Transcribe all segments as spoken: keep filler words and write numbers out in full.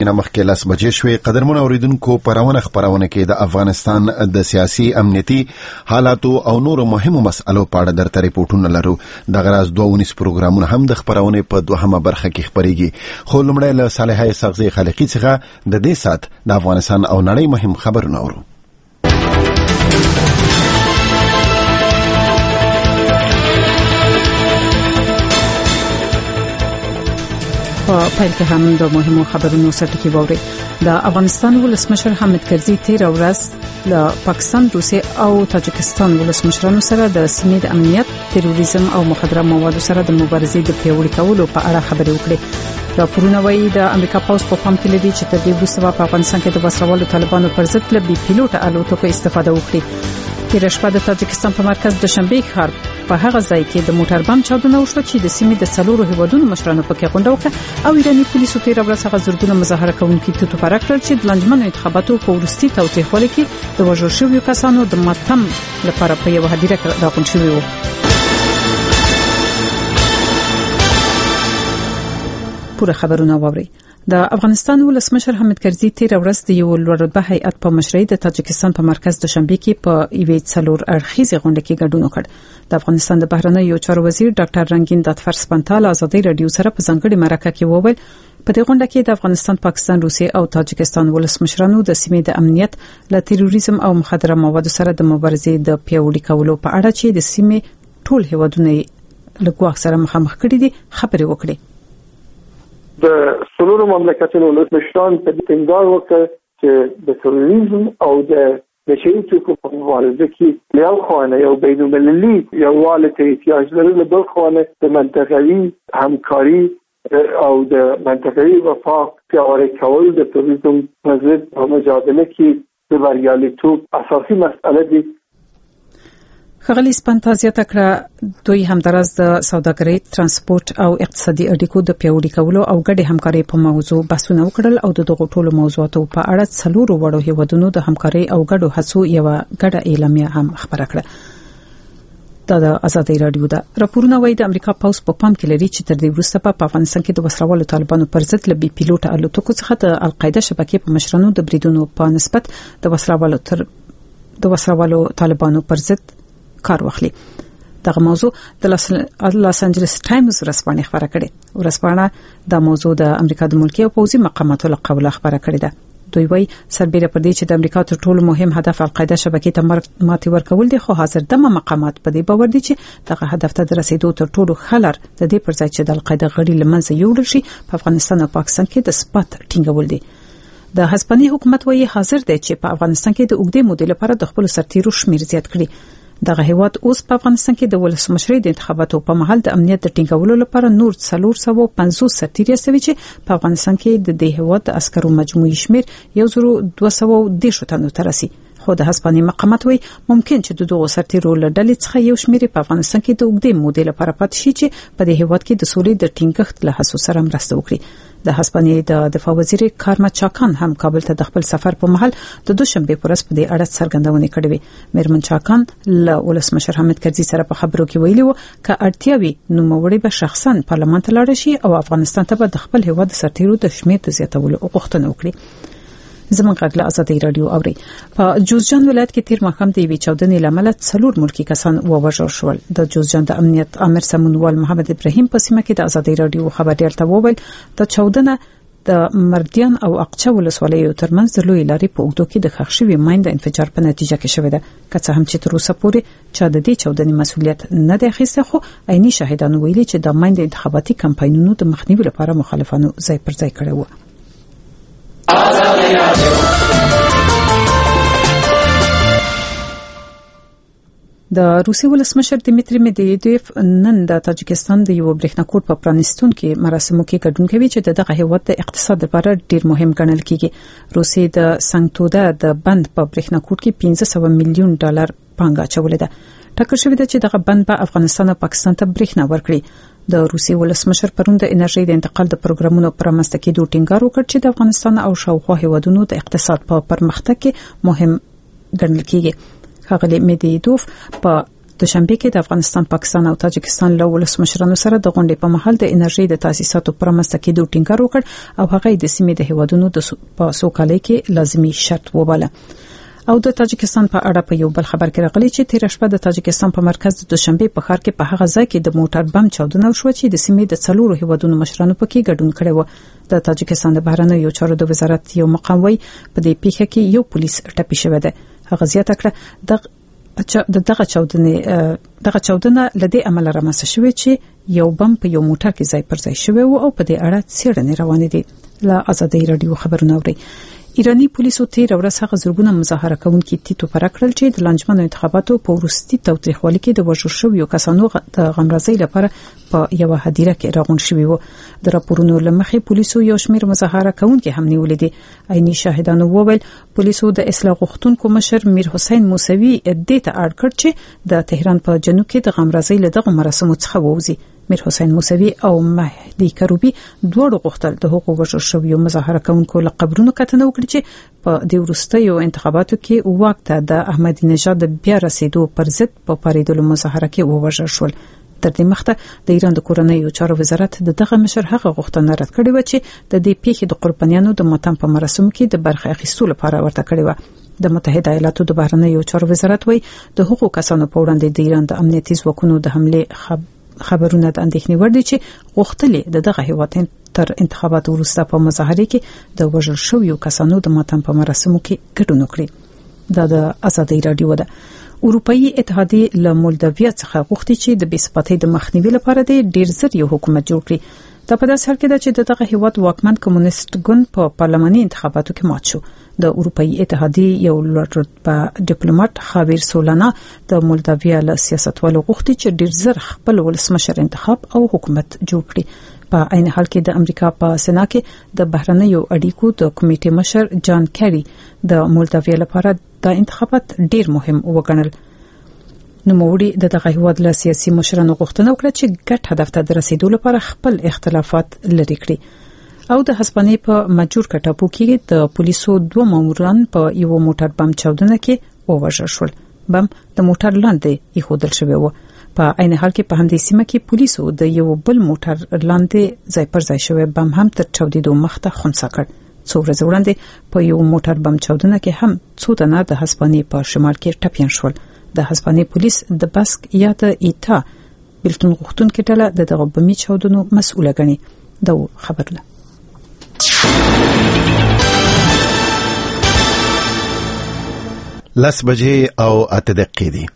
نه مخکې لاس بجې شوې. قدرمن اوریدونکو، پرونه خبرونه کې د افغانستان د سیاسي امنیتي حالاتو او نور مهمو مسألو په اړه درته ریپورتونه لرو. د غراز دوه ونیس پروګرامونه هم د خبرونه په دوهمه برخه کې خبريږي. خو لومړی له صالحه سغزي خالقي څخه د دې سات د افغانستان او نړۍ مهم خبرونه اورو. په پیل کې هم د مهمو خبرونو سرټکی ووري. د افغانستان ولسمشر حامد کرزي تیر ورځ له پاکستان، روسیې او تاجکستان ولسمشرانو سره د سیمې د امنیت، تروریزم او مخدره موادو سره د مبارزې د پیاوړي کولو په اړه خبرې وکړې. راپورونه وايي د امریکا پوز په پام کې لري چې تر دې وروسته په افغانستان کې د وسلوالو طالبانو پر ضد له بي پیلوټ الوتکو استفاده وکړي. تیر شپه د تاجکستان په مرکز د شنبه ښار په هغه ځای کې د موټر بم چاودنه وشوه چې د سیمې د څلورو هیوادونو مشرانو پکې غونډه وکړه او ایراني پولیسو تیر ورځ هغه زرګونه مظاهره کوونکي ته توپاره کړل چې د لنډمنو انتخاباتو په وروستي توتیخوالي کې د وژل شویو کسانو د ماتم لپاره په یو هدیره کې راغونډ شوي وو. پوره خبرونه واوري. د افغانستان ولسمشر حامد کرزي تیر ورځ د یو لوړرتبه هیئت په مشرۍ د تاجکستان په مرکز د شنبه کې په ایوې څلور اړخیزه غونډه کې ګډون وکړ. د افغانستان د بهرنیو چارو وزیر ډاکټر رنگین داتفر سپنتا له ازادي رادیو سره په ځانګړي مرکه کې وویل په دې غونډه کې د افغانستان، پاکستان، روسیې او تاجکستان ولسمشرانو د سیمې د امنیت، له تروریزم او مخدره موادو سره د مبارزې د پیاوړي کولو په اړه چې د سیمې ټول هیوادونه له ګواښ سره مخامخ کړي دي خبرې وکړي. د څلورو مملکتونو ولسمشران په دې ټینګار وکړ چې د تروریزم او د نشئی توکو په مبارزه کې یو خانه یو بین المللي یووالی ته احتیاج لري، له بل خانه د منطقوي همکاري او د منطقوي وفاق پیاوړی کول د تروریزم په ضد په مجادله کې د بریالیتوب اساسي مسئله دي. خغلی سپنتا زیاته کړه دوی همدارس د سوداګرۍ، ترانسپورت او اقتصادي اړیکو د پیاوړي کولو او ګډې همکارۍ په موضوع بحثونه وکړل او د دغو ټولو موضوعاتو په اړه څلورو وړو هیوادونو د همکارۍ او ګډو هڅو یو ګډه اعلامیه هم خبره کړه. دا د ازادي رادیو ده. راپورونه وايي د امریکا پوز په پام کې لري چې تر دې وروسته په افغانستان کې د وسلوالو طالبانو پر ضد له بي پیلوټ الوتکو څخه د القاعده شبکې په مشرانو د بریدونو په نسبت د وسلوالو تر د وسلوالو طالبانو پر ضد کار واخلي. دغه موضوع د لاس انجلس ټایمز ورځپاڼې خبره کړې. ورځپاڼه د موضوع د امریکا د ملکی او پوځي مقاماتو له قوله خبره کړې ده. دوی وايي سربېره پر دې چې د امریکا تر ټولو مهم هدف القاعده شبکې ته ماتې ورکول دي، خو حاضر دمه مقامات په دې باور دي چې دغه هدف ته د رسیدو تر ټولو خلر د دې پر ځای چې د القاعده غړي لمنځه یوړل شي په افغانستان او پاکستان کې د ثبات ټینګول دي. د هسپاني حکومت وايي حاضر دی چې په افغانستان کې د اوږدې مودې لپاره د خپل سرتیرو شمیر زیات کړي. دغه هیواد اوس په افغانستان کې د ولسمشرۍ د انتخاباتو په مهال د امنیت د ټینګولو لپاره نور څلور سوه پنځوس سرتیري استوي چې په افغانستان کې د دې هیواد د عسکرو مجموعي شمیر یو زرو دوه سوه دېرش تنو ته رسي. خو د هسپاني مقامات وایي ممکن چې د دغو سرتیرو له ډلې څخه یو شمیر په افغانستان کې د اوږدې مودې لپاره پاتې شي چې په دې هیواد کې د سولې د ټینګښت له هڅو سره مرسته وکړي. د هسپاني د دفاع وزیر کارما چاکان هم کابل ته د خپل سفر په مهال د دوشنبه پر ورځ په دې اړه څرګندونه کړې وه. میرمن چاکان له ولسمشر حامد کرزي سره په خبرو کې ویلي وو ک اړتیا وي نو موري به شخصا پارلمان ته لاړ شي او افغانستان ته به د خپل هیواد سرتیرو د شمیر د زیاتولو غوښتنه وکړي. زمون غږ له ازادي رادیو اوري. په جوزجان ولایت کې تیر ماښام د یوې چاودنې لامل څلور ملکی کسان ووژل شول. د جوزجان د امنیت امر سمونوال محمد ابراهیم په سیمه کې د ازادي رادیو خبريال ته وویل د چاودنه د مردیان او اقچه ولسوالیو ترمنځ د لوی لارې په اوږدو کې د ښخ شوي ماین د انفجار په نتیجه کې شوې ده. که څه هم چې تر اوسه پورې چا د دې چاودنې مسؤلیت نه دی اخیستی، خو عیني شاهدانو ویلي چې د ماین د انتخاباتي کمپاینونو د مخنیوي لپاره مخالفانو ځای پر ځای کړی و. د روسي ولسمشر دمیتری مدویدیف نن د تاجکستان د یو برېښناکوټ په پرانستون کې مراسمو کې ګډون کوي چې دغه هیواد د اقتصاد لپاره ډیر مهم ګڼل کیږي. روسي د سنګتوده د بند په برېښناکوټ کې پنځه سوه میلیون ډالر پانګه اچولې ده. ټاکل شوې ده چې دغه بند په افغانستان او پاکستان ته برېښنا ورکړي. د روسي ولسمشر پرون د انرژي د انتقال د پروګرامونو پرمختګ کې دوه ټینګار وکړ چې د افغانستان او شاوخوا هیوادونو د اقتصاد په پرمختګ کې مهم ګڼل کیږي. ښاغلی مدویدیف په دوشنبه کې د افغانستان، پاکستان او تاجکستان له ولسمشرانو سره د غونډې په مهال د انرژي د تاسیساتو پرمسته کېدو ټینګار وکړ او هغه د سیمې د هیوادونو د سوکالۍ کې لازمي شرط وباله. او د تاجکستان په اړه په یو بل خبر کې راغلی چې تیر شپه د تاجکستان په مرکز د دوشنبه په ښار کې په هغه ځای کې د موټر بم چاودنه وشوه چې د سیمې د څلورو هیوادونو مشرانو پکې ګډون کړی و. د تاجکستان د بهرنیو چارو د وزارت یو مقام وایي په دې پیښه کې یو پولیس ټپي شوی دی. هغه زیاته کړه د دغه چاودنه دغه چاودنه لدې عمل رامنځته شوې چې یو بم په یو موټر کې ځای پر ځای شوی و او په دې اړه څېړنې روانې دي. له آزادۍ رادیو خبرونه اوري. ایرانی پولیسو تیر ورځ هغه زرګونه مظاهره کوونکي تیتو پر کړل چې د لانجمنو انتخاباتو په وروستي تاوتریخوالي کې د وژل شویو کسانو د غمرازۍ لپاره په یو هدیره کې راغون شوی وو. د راپورونو لمخې پولیسو یو شمېر مظاهره کوونکي هم نیولې دي. عیني شاهدانو وویل پولیسو د اصلاح غوښتونکو مشر میر حسین موسوي د ته اړ کړ چې د تهران په جنوب کې د غمرازۍ له دغه مراسمو څخه ووزي. میر حسین موسوي او مهدی کروبی دوه غوښتل د حقوق وژل شویو مظاهره کوونکو له قبرونو کتنه وکړي چې په د وروستیو انتخاباتو کې وخت د احمدی نژاد بیا رسیدو پر ضد په پاریدلو مظاهره کې ووژل شول. تر دې مخته د ایران د کورنیو چارو وزارت د دغه مشر هغه غوښتنه رد کړې و چې د دې پیښې د قربانیانو د ماتم په مراسمو کې د برخه اخیستلو لپاره ورته کړې و. د متحده ایالاتو د بهرنیو چارو وزارت وایي د حقوقو کسانو په وړاندې د ایران د امنیتي ځواکونو د حمله خب خبرونه د اندېښنې وړ دي چې غوښتلې د دغه هیواد تر انتخاباتو وروسته په مظاهره کې د وژل شویو کسانو د ماتم په مراسمو کې ګډون وکړي. دا د آزادۍ رادیو ده. اروپאי اتحادیه له مولداویا څخه غوښتي چې د بېثباتۍ د مخنیوي لپاره د ډیر زر یو حکومت جوړ کړي. دا په داسې حال کې ده چې دغه هیواد واکمن کمونیست ګوند په پارلماني انتخاباتو کې مات شو. د اروپאי اتحادیه یو لوړ ډیپلوماټ خاویر سولانا د مولداویا له سیاستوالو غوښتي چې ډیر زر خپل ولسمشر انتخاب او حکومت جوړ کړي. په عین حال کې د امریکا په سنا کې د بهرنیو اړیکو د کمیټې مشر جان کیری د مولداویا لپاره دا انتخابات ډیر مهم وګڼل. نو موړي د دغه هیواد له سیاسي مشرانو غوښتنه وکړه چې ګډ هدف ته د رسیدو لپاره خپل اختلافات لرې کړي. او د هسپانیې په ماجورکا ټاپو کې د پولیسو دوه ماموران په یو موټر بم چاودنه کې ووژل شول. بم د موټر لاندې ایښودل شوی و. په عین حال کې په همدې سیمه کې پولیسو د یو بل موټر لاندې ځای پر ځای شوی بم هم تر چاودیدو مخته خنثی کړ. څو ورځې وړاندې په یو موټر بم چاودنه کې هم څو تنه د هسپانیې په شمال کې ټپیان شول. د هسپانیې پولیس د باسک یا د ایتا بلتون غوښتونکو ډله د دغه بمي چاودنو مسؤله ګڼي. دا خبرله لس بجې او اته دقیقې دي.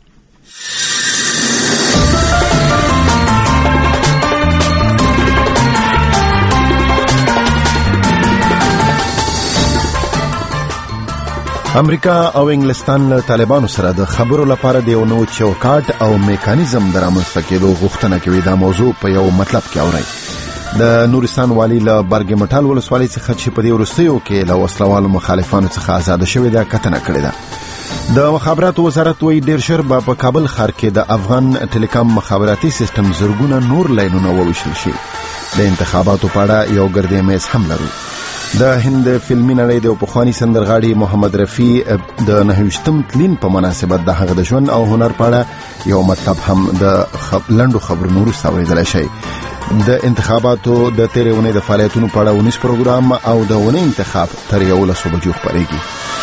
امریکا او انګلستان له طالبانو سره د خبرو لپاره د یو نوو چوکاټ او میکانیزم د رامنځته کېدو غوښتنه کوي. دا موضوع په یو مطلب کې اوري. د نورستان والی له برګ مټال ولسوالۍ څخه چې په دې وروستیو کې له وسلوالو مخالفانو څخه آزاد شوی دا کتنه کړې ده. د مخابراتو وزارت وایي ډیر ژر به په کابل ښار کې د افغان ټیلیکام مخابراتي سیستم زرګونه نور لاینونه وویشل شي. د انتخاباتو په اړه یو ګردې میز هم لرو. د هند فلمي نړۍ د پخوانی سندرغاړي محمد رفیع د نهویشتم تلین په مناسبت د هغه د ژوند او هنر په اړه یو مطلب هم د لنډو خبرونو وروسته اورېدلی شئ. د انتخاباتو د تېرې اونۍ د فعالیتونو په اړه ونیز پروګرام او د اونۍ انتخاب تر یولسو بجو خپرېږي.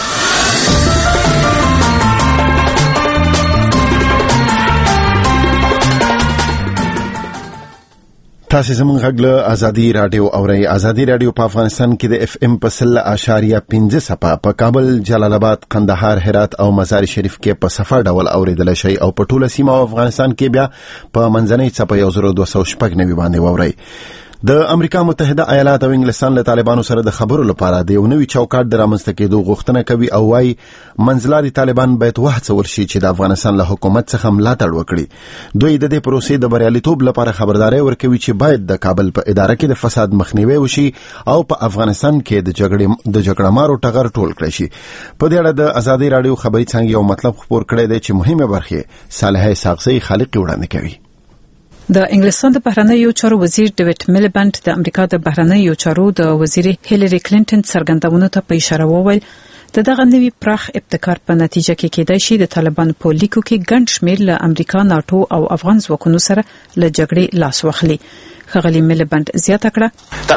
تاسو زموږ غږ له آزادي رادیو اورئ. آزادي رادیو په افغانستان کې د اف ام په سل اشاریه پنځه صفه په کابل، جلال آباد، قندهار، هرات او مزار شریف کې په صفر ډول اوریدل شي او په ټوله سیمه او افغانستان کې بیا په منځنۍ څپه یو زر دوه سوه شپږ نوي باندې واورئ. د امریکا متحده ایالات او انګلستان له طالبانو سره د خبرو لپاره د یو نوي چوکاټ د رامنځته کېدو غوښتنه کوي او وايي منځلاري طالبان باید وهڅول شي چې د افغانستان له حکومت څخه ملاتړ وکړي. دوی د دې پروسې د بریالیتوب لپاره خبرداري ورکوي چې باید د کابل په اداره کې د فساد مخنیوي وشي او په افغانستان کې د جګړې د جګړه مارو ټغر ټول کړي شي. په دې اړه د آزادي رادیو خبري څنګه یو مطلب خبر کړی دی چې مهمه برخه صالح ساقزی خالق وړاندې کوي. د انګلستان د بهرنیو چارو وزیر ډیوډ میلیبنت د امریکا د بهرنیو چارو د وزیر هیلری کلینټن څرګندونو ته په اشاره وویل د دغه نوي پراخ ابتکار په نتیجه کې کېدای شي د طالبانو په لیکو کې ګڼ شمېر له امریکا، ناتو او افغان ځواکونو سره له جګړې لاس واخلي. ښاغلي ملبند زیاته کړه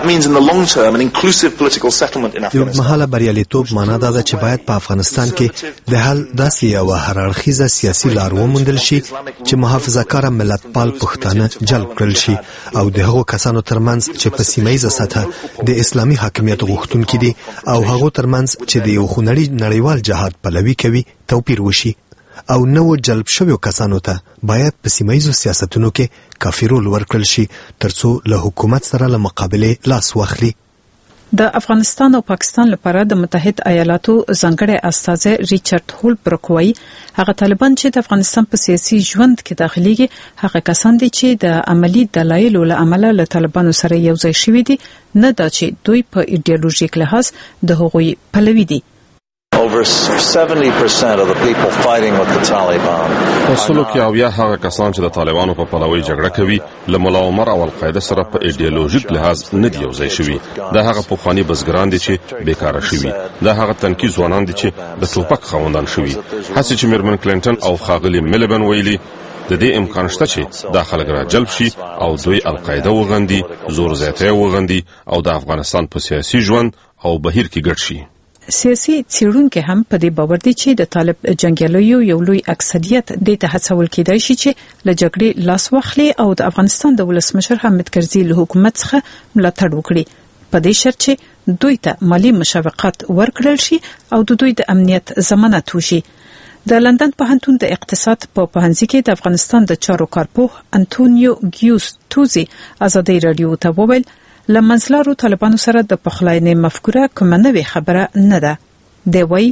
یو مهاله بریالیتوب معنا دا ده چې باید په افغانستان کې د حل داسې یو هررخیزه سیاسي لار وموندل شي چې محافظه‌کار ملتپال پښتانه جلب کړل شي او د هغو کسانو ترمنځ چې په سیمایي سطح د اسلامي حاکمیت غوښتونکي دي او هغو ترمنځ چې د یو خونړي نړیوال جهاد پلوي کوي توپیر وشي او نو جلب شویو کسانو ته باید په سیمایي سیاستونو کې کافي رول ورکړل شي ترڅو له حکومت سره له مقابله لاس واخلي. د افغانستان او پاکستان لپاره د متحد ایالاتو ځانګړی استازی ریچارډ هولبرګ وايي هغه طالبان چې د افغانستان په سیاسي ژوند کې داخليږي هغه کسان دي چې د عملی دلایلو له امله له طالبانو سره یو ځای شوي دي، نه دا چې دوی په ایډیالوژیک لحاظ د هغوی پلوي دي. Over seventy percent of the people fighting with the Taliban. اصلو کې او یا هغه کسان چې د طالبانو په پلوي جګړه کوي له مولا عمر او القاعده سره په ایډیالوژیک لحاظ نه دی یوځای شوي. دا هغه پخوانی بزګران دي چې بیکاره شوي. دا هغه تنکي ځوانان دي چې د ټوپک خاوندان شوي. هڅه چې میرمن کلینټن او خاغلی ملبن ویلي د دې امکان شته چې دا خلک را جلب شي او دوی القاعده وغندي، زور زیاتی وغندي او د افغانستان په سیاسي ژوند او بهیر کې ګډ شي. سیاسي څېړونکو هم په دې باور دي چې د طالب جنگیالیو یو لوی اکثریت د ته هڅول کېدای شي چې له جګړې لاس واخلي او د افغانستان د ولسمشر حامد کرزي له حکومت څخه ملاتړ وکړي په دې شرط چې دوی ته مالی مشوقات ورکړل شي او د دوی د امنیت ضمانت وشي. د لندن پوهنتون د اقتصاد په پوهنځي کې د افغانستان د چارو کارپوه انټونیو ګیوس توزي ازادي رادیو ته وویل لمنځلارو طالبانو سره د پخلاینې مفکوره کومه نوې خبره نه ده. دی وایي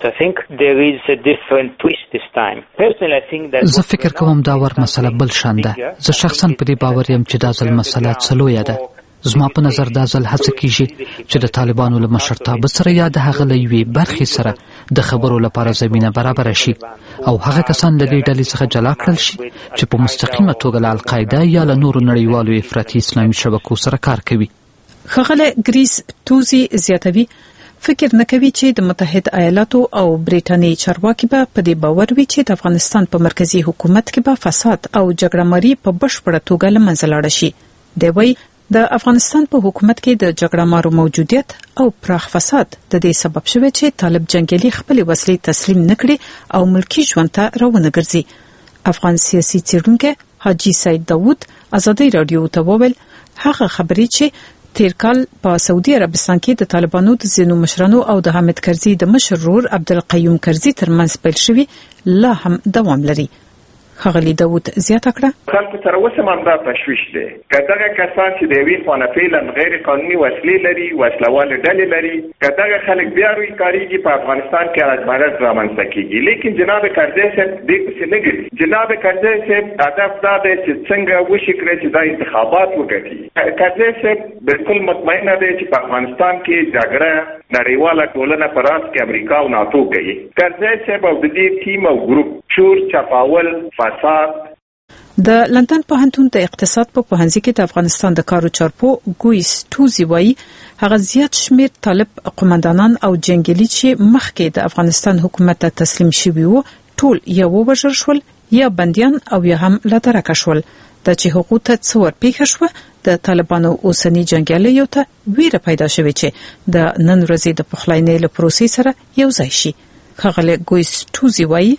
زه فکر کوم دا ور مسله بل شان ده. زه شخصا په دې باور یم چې دا ځل مسله څلویه ده. زما په نظر دا ځل هڅه کیږي چې د طالبانو له مشرتابه سره یا د هغه له یوې برخې سره د خبرو لپاره زمینه برابر شي او هغه کسان د دې ډلې څخه جلا کړل شي چې په مستقیمه توګه له القاعده یا له نورو نړیوالو افراطي اسلامي شبکو سره کار کوي. ښاغلی ګریس توزي زیاتوي فکر نه کوي چې د متحد ایالاتو او بریټانیې چارواکي به په دې باور وي چې د افغانستان په مرکزی حکومت کې به فساد او جګړه ماري په بشپړه توګه له منځه لاړ شي. دی وایي د افغانستان په حکومت کې د جګړه مارو موجودیت او پراخ فساد د دې سبب شوی چې طالب جنگیالي خپل وسلې تسلیم نکړي او ملکی ژوند ته راونه ګرځي. افغان سیاسي څېړونکی حاجی سید داوود ازادي رادیو ته وویل هغه خبرې چې تیر کال په سعودي عربستان کې د طالبانو د ځینو مشرانو او د حامد کرزي د مشر ورور عبدالقیوم کرزي ترمنځ پیل شوی لا هم دوام لري. ښاغلی داوود زیاته کړه خلکو سره اوس هم دا تشویش دی که دغه کسان چې د یوې خوا فعلا غیر قانوني وسلې لري، وسلوال ډلې لري، که دغه خلک بیا روی کاریږي په افغانستان کې ازمایښت رامنځته کیږي. لیکن جناب کرزي صاحب دې پسې نه ګرځي. جناب کرزي صاحب هدف دا دی چې څنګه وشي کړي چې دا انتخابات وګټي. کرزي صاحب بالکل مطمئن دی چې په افغانستان کې جګړه نړیواله ټولنه په راس کې امریکا او ناتو کوي. کرزي صاحب او د دې ټیم او ګروپ چور چپاول فساد. د لندن پوهنتون د اقتصاد په پوهنځي کې د افغانستان د کارو چارپو ګویس توزي وایي هغه زیات شمیر طالب قومندانان او جنگیالي چې مخکې د افغانستان حکومت ته تسلیم شوي وو ټول یا ووژل شول یا بنديان او یا هم لا درکه شول. د چې حقوق ته څور پیښ شو د طالبانو اوسنی جنگیالیو ته ویره پیدا شوه چې د نن ورځې د پخلاینې له پروسې سره یو ځای شي. ښاغلی ګویس توزي وایي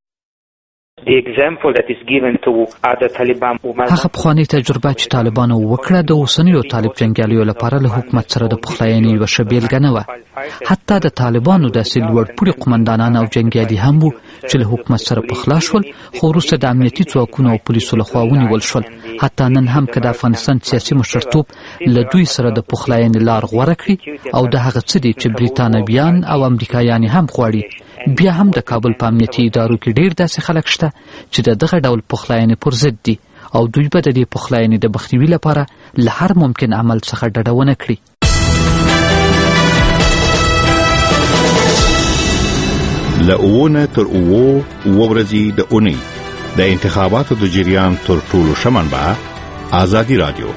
هغه پخوانی تجربه چې طالبانو وکړه د اوسنیو طالب جنگیالیو لپاره له حکومت سره د پخلاینې یوه ښه بیلګه نه وه. حتی د طالبانو داسې لوړپوړي قومندانان او جنگیالي هم وو چې له حکومت سره پخلا شول خو وروسته د امنیتي ځواکونو او پولیسو لخوا ونیول شول. حتی نن هم که د افغانستان سیاسي مشرتوب له دوی سره د پخلاینې لار غوره کړي او د هغه څه دي چې بریتانویان او امریکایان هم غواړي، بیا هم د کابل په امنیتي ادارو کې ډیر داسې خلک شته چې د دغه ډول پخلاینې پر ضد دي او دوی به د دې پخلاینې د مخنیوي لپاره له هر ممکن عمل څخه ډډه ونه کړي. له اوونه تر اوو اوه ورځې د اونۍ د انتخاباتو د جریان تر ټولو ښه منبع ازادي رادیو.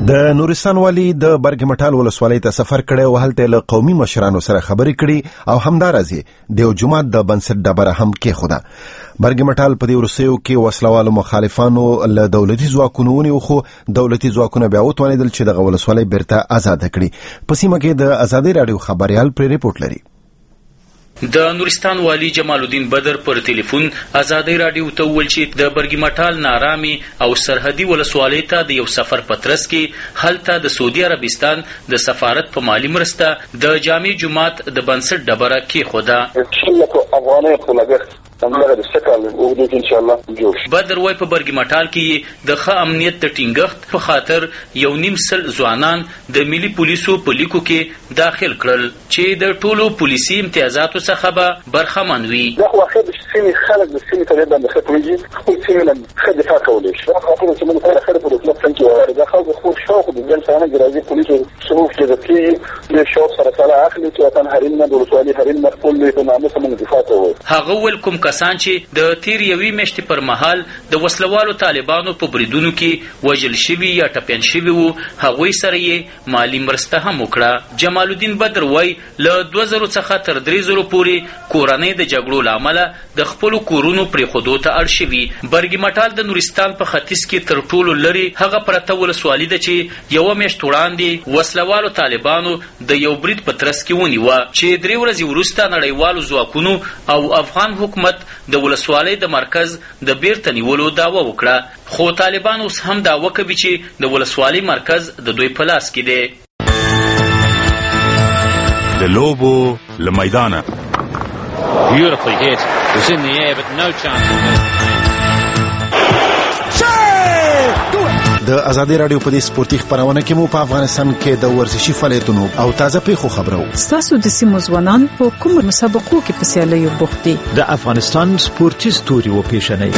د نورستان والی د برګمټال ولسوالۍ ته سفر کړی او هلته له قومي مشرانو سره خبرې کړي او همدارسې د یو جماعت د بنسټ ډبره هم کېښوده. برګمټال په دې وروستیو کې وسلوالو مخالفانو له دولتي ځواکونو ونیو، خو دولتي ځواکونه بیا وتوانېدل چې دغه ولسوالۍ بیرته آزاده کړي. په سیمه کې د ازادۍ راډیو خبریال پرې ریپورټ لري. د نورستان والی جمال الدین بدر پر ټلیفون ازادۍ راډیو ته وویل چې د برګمټال نارامي او سرحدي ولسوالۍ ته د یو سفر په ترڅ کې هلته د سعودي عربستان د سفارت په مالی مرسته د جامع جماعت د بنسټ ډبره کېښوده. همدغه د سکال وګړي ان شاء الله جوړ شي. بدر وای په برګمټال کې د ښه امنیت د ټینګښت په خاطر یو نیم سل ځوانان د ملي پولیسو په لیکو کې داخل کړل چې د ټولو پولیسي امتیازاتو څخه به برخمن وي. دا واخد سیمې خلک د سیمې ته باندې خپلېږي، خپل سیمې له ښه دفاع کولی شي. دا خاطر چې موږ ته خلک په دولت څنګه وایي دا خلک خو شوق د ځان څنګه ګرځي پولیسو شروع کړي چې د شوق سره سره اخلي چې وطن هرین نه دولتوالي هرین نه خپل په نامه سمون دفاع کوي. هغه ول کوم کسان چې د تیر یوې میاشتې پر مهال د وسلوالو طالبانو په بریدونو کې وژل شوي یا ټپیان شوي وو، هغوی سره یې مالی مرسته هم وکړه. جمال الدین بدر وای له دوه زرو څخه تر درې زرو پورې کورنۍ د جګړو له امله د خپلو کورونو پرېښودو ته اړ شوي. برګمټال د نورستان په ختیځ کې تر ټولو لرې هغه پرته ولسوالي ده چې یوه میاشت وړاندې وسلوالو طالبانو د یو برید په ترڅ کې ونیوه چې درې ورځې وروسته نړیوالو ځواکونو او افغان حکومت د ولسوالۍ د مرکز د بیرته نیولو دعوه وکړه، خو طالبان اوس هم دعوه کوي چې د ولسوالۍ مرکز د دوی په لاس کې دی. د لوبو له میدانه Beautifully hit. It was in the air but no chance of it. د ازادۍ راډیو په دې سپورتي خبرونه کې مو په افغانستان کې د ورزشي فعالیتونو او تازه پیښو خبرو. ستاسو د سیمو ځوانان په کوم مسابقو کې په سیالیو بوخت دي؟ د افغانستان سپورتي ستوري وپیژنئ.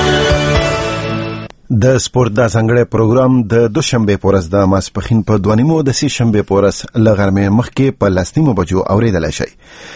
د سپورت د څنګه پروګرام د دوشنبه پورز د ماسپخین په دوانیمو د سې شنبه پورز لغرمه مخکې په لسنیمو بجو اوریدل شي.